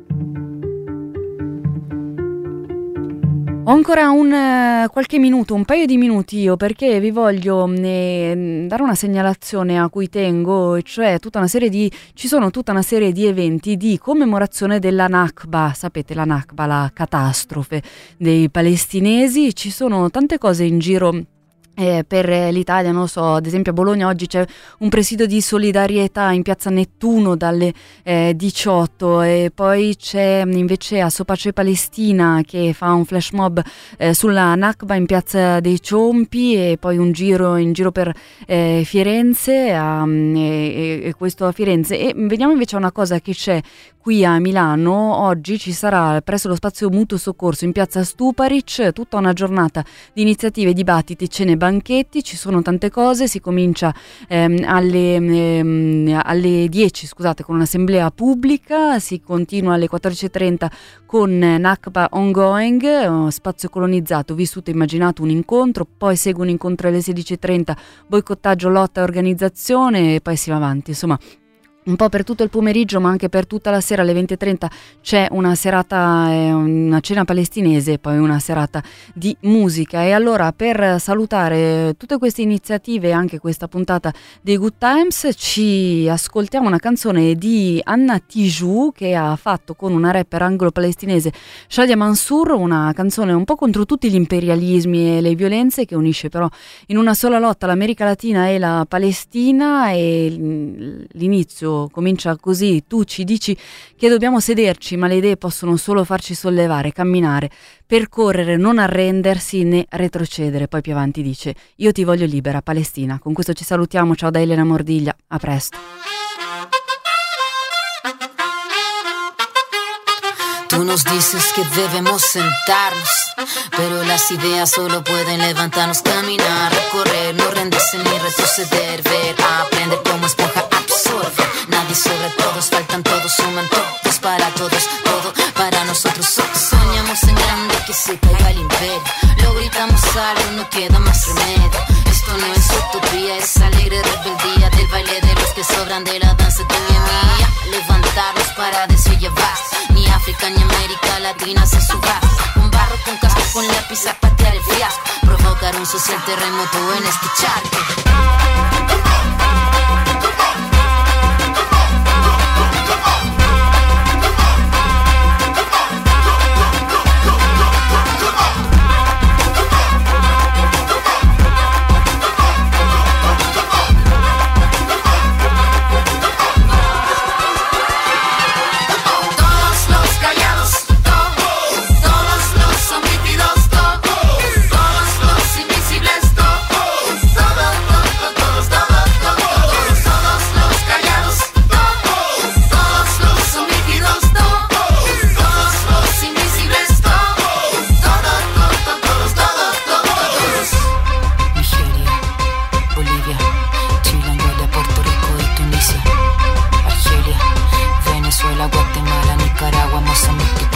Ho ancora un uh, qualche minuto, un paio di minuti io, perché vi voglio eh, dare una segnalazione a cui tengo, cioè tutta una serie di, ci sono tutta una serie di eventi di commemorazione della Nakba, sapete la Nakba, la catastrofe dei palestinesi, ci sono tante cose in giro. Eh, per l'Italia, non lo so, ad esempio a Bologna oggi c'è un presidio di solidarietà in piazza Nettuno dalle eh, diciotto, e poi c'è invece a Sopace Palestina che fa un flash mob eh, sulla Nakba in piazza dei Ciompi, e poi un giro in giro per eh, Firenze a, e, e questo a Firenze. E vediamo invece una cosa che c'è qui a Milano. Oggi ci sarà presso lo spazio Mutuo Soccorso in piazza Stuparic tutta una giornata di iniziative, dibattiti, cene, banchetti. Ci sono tante cose. Si comincia ehm, alle, ehm, alle dieci scusate con un'assemblea pubblica, si continua alle quattordici e trenta con Nakba Ongoing, spazio colonizzato, vissuto, immaginato, un incontro, poi segue un incontro alle sedici e trenta, boicottaggio, lotta e organizzazione, e poi si va avanti, insomma un po' per tutto il pomeriggio, ma anche per tutta la sera. Alle venti e trenta c'è una serata, eh, una cena palestinese, e poi una serata di musica. E allora, per salutare tutte queste iniziative e anche questa puntata dei Good Times, ci ascoltiamo una canzone di Anna Tijoux, che ha fatto con una rapper anglo-palestinese, Shadia Mansour, una canzone un po' contro tutti gli imperialismi e le violenze, che unisce però in una sola lotta l'America Latina e la Palestina. E l'inizio comincia così: tu ci dici che dobbiamo sederci, ma le idee possono solo farci sollevare, camminare, percorrere, non arrendersi né retrocedere. Poi più avanti dice: io ti voglio libera, Palestina. Con questo ci salutiamo, ciao da Elena Mordiglia, a presto. Tú nos dices que debemos sentarnos, pero las ideas solo pueden levantarnos, caminar, recorrer, no rendirse ni retroceder, ver, aprender como esponja, absorber. Nadie sobre todos, faltan todos, suman todos para todos, todo para nosotros. Soñamos en grande, que se caiga el imperio, lo gritamos alto, no queda más remedio. Esto no es utopía, es alegre rebeldía del baile de los que sobran de la danza tuya y mía. Levantarnos para llevar, ni África ni América Latina se suba. Un barro con casco, con lápiz a patear el fiasco, provocar un social terremoto en este charco. Guatemala, Nicaragua, Mozambique.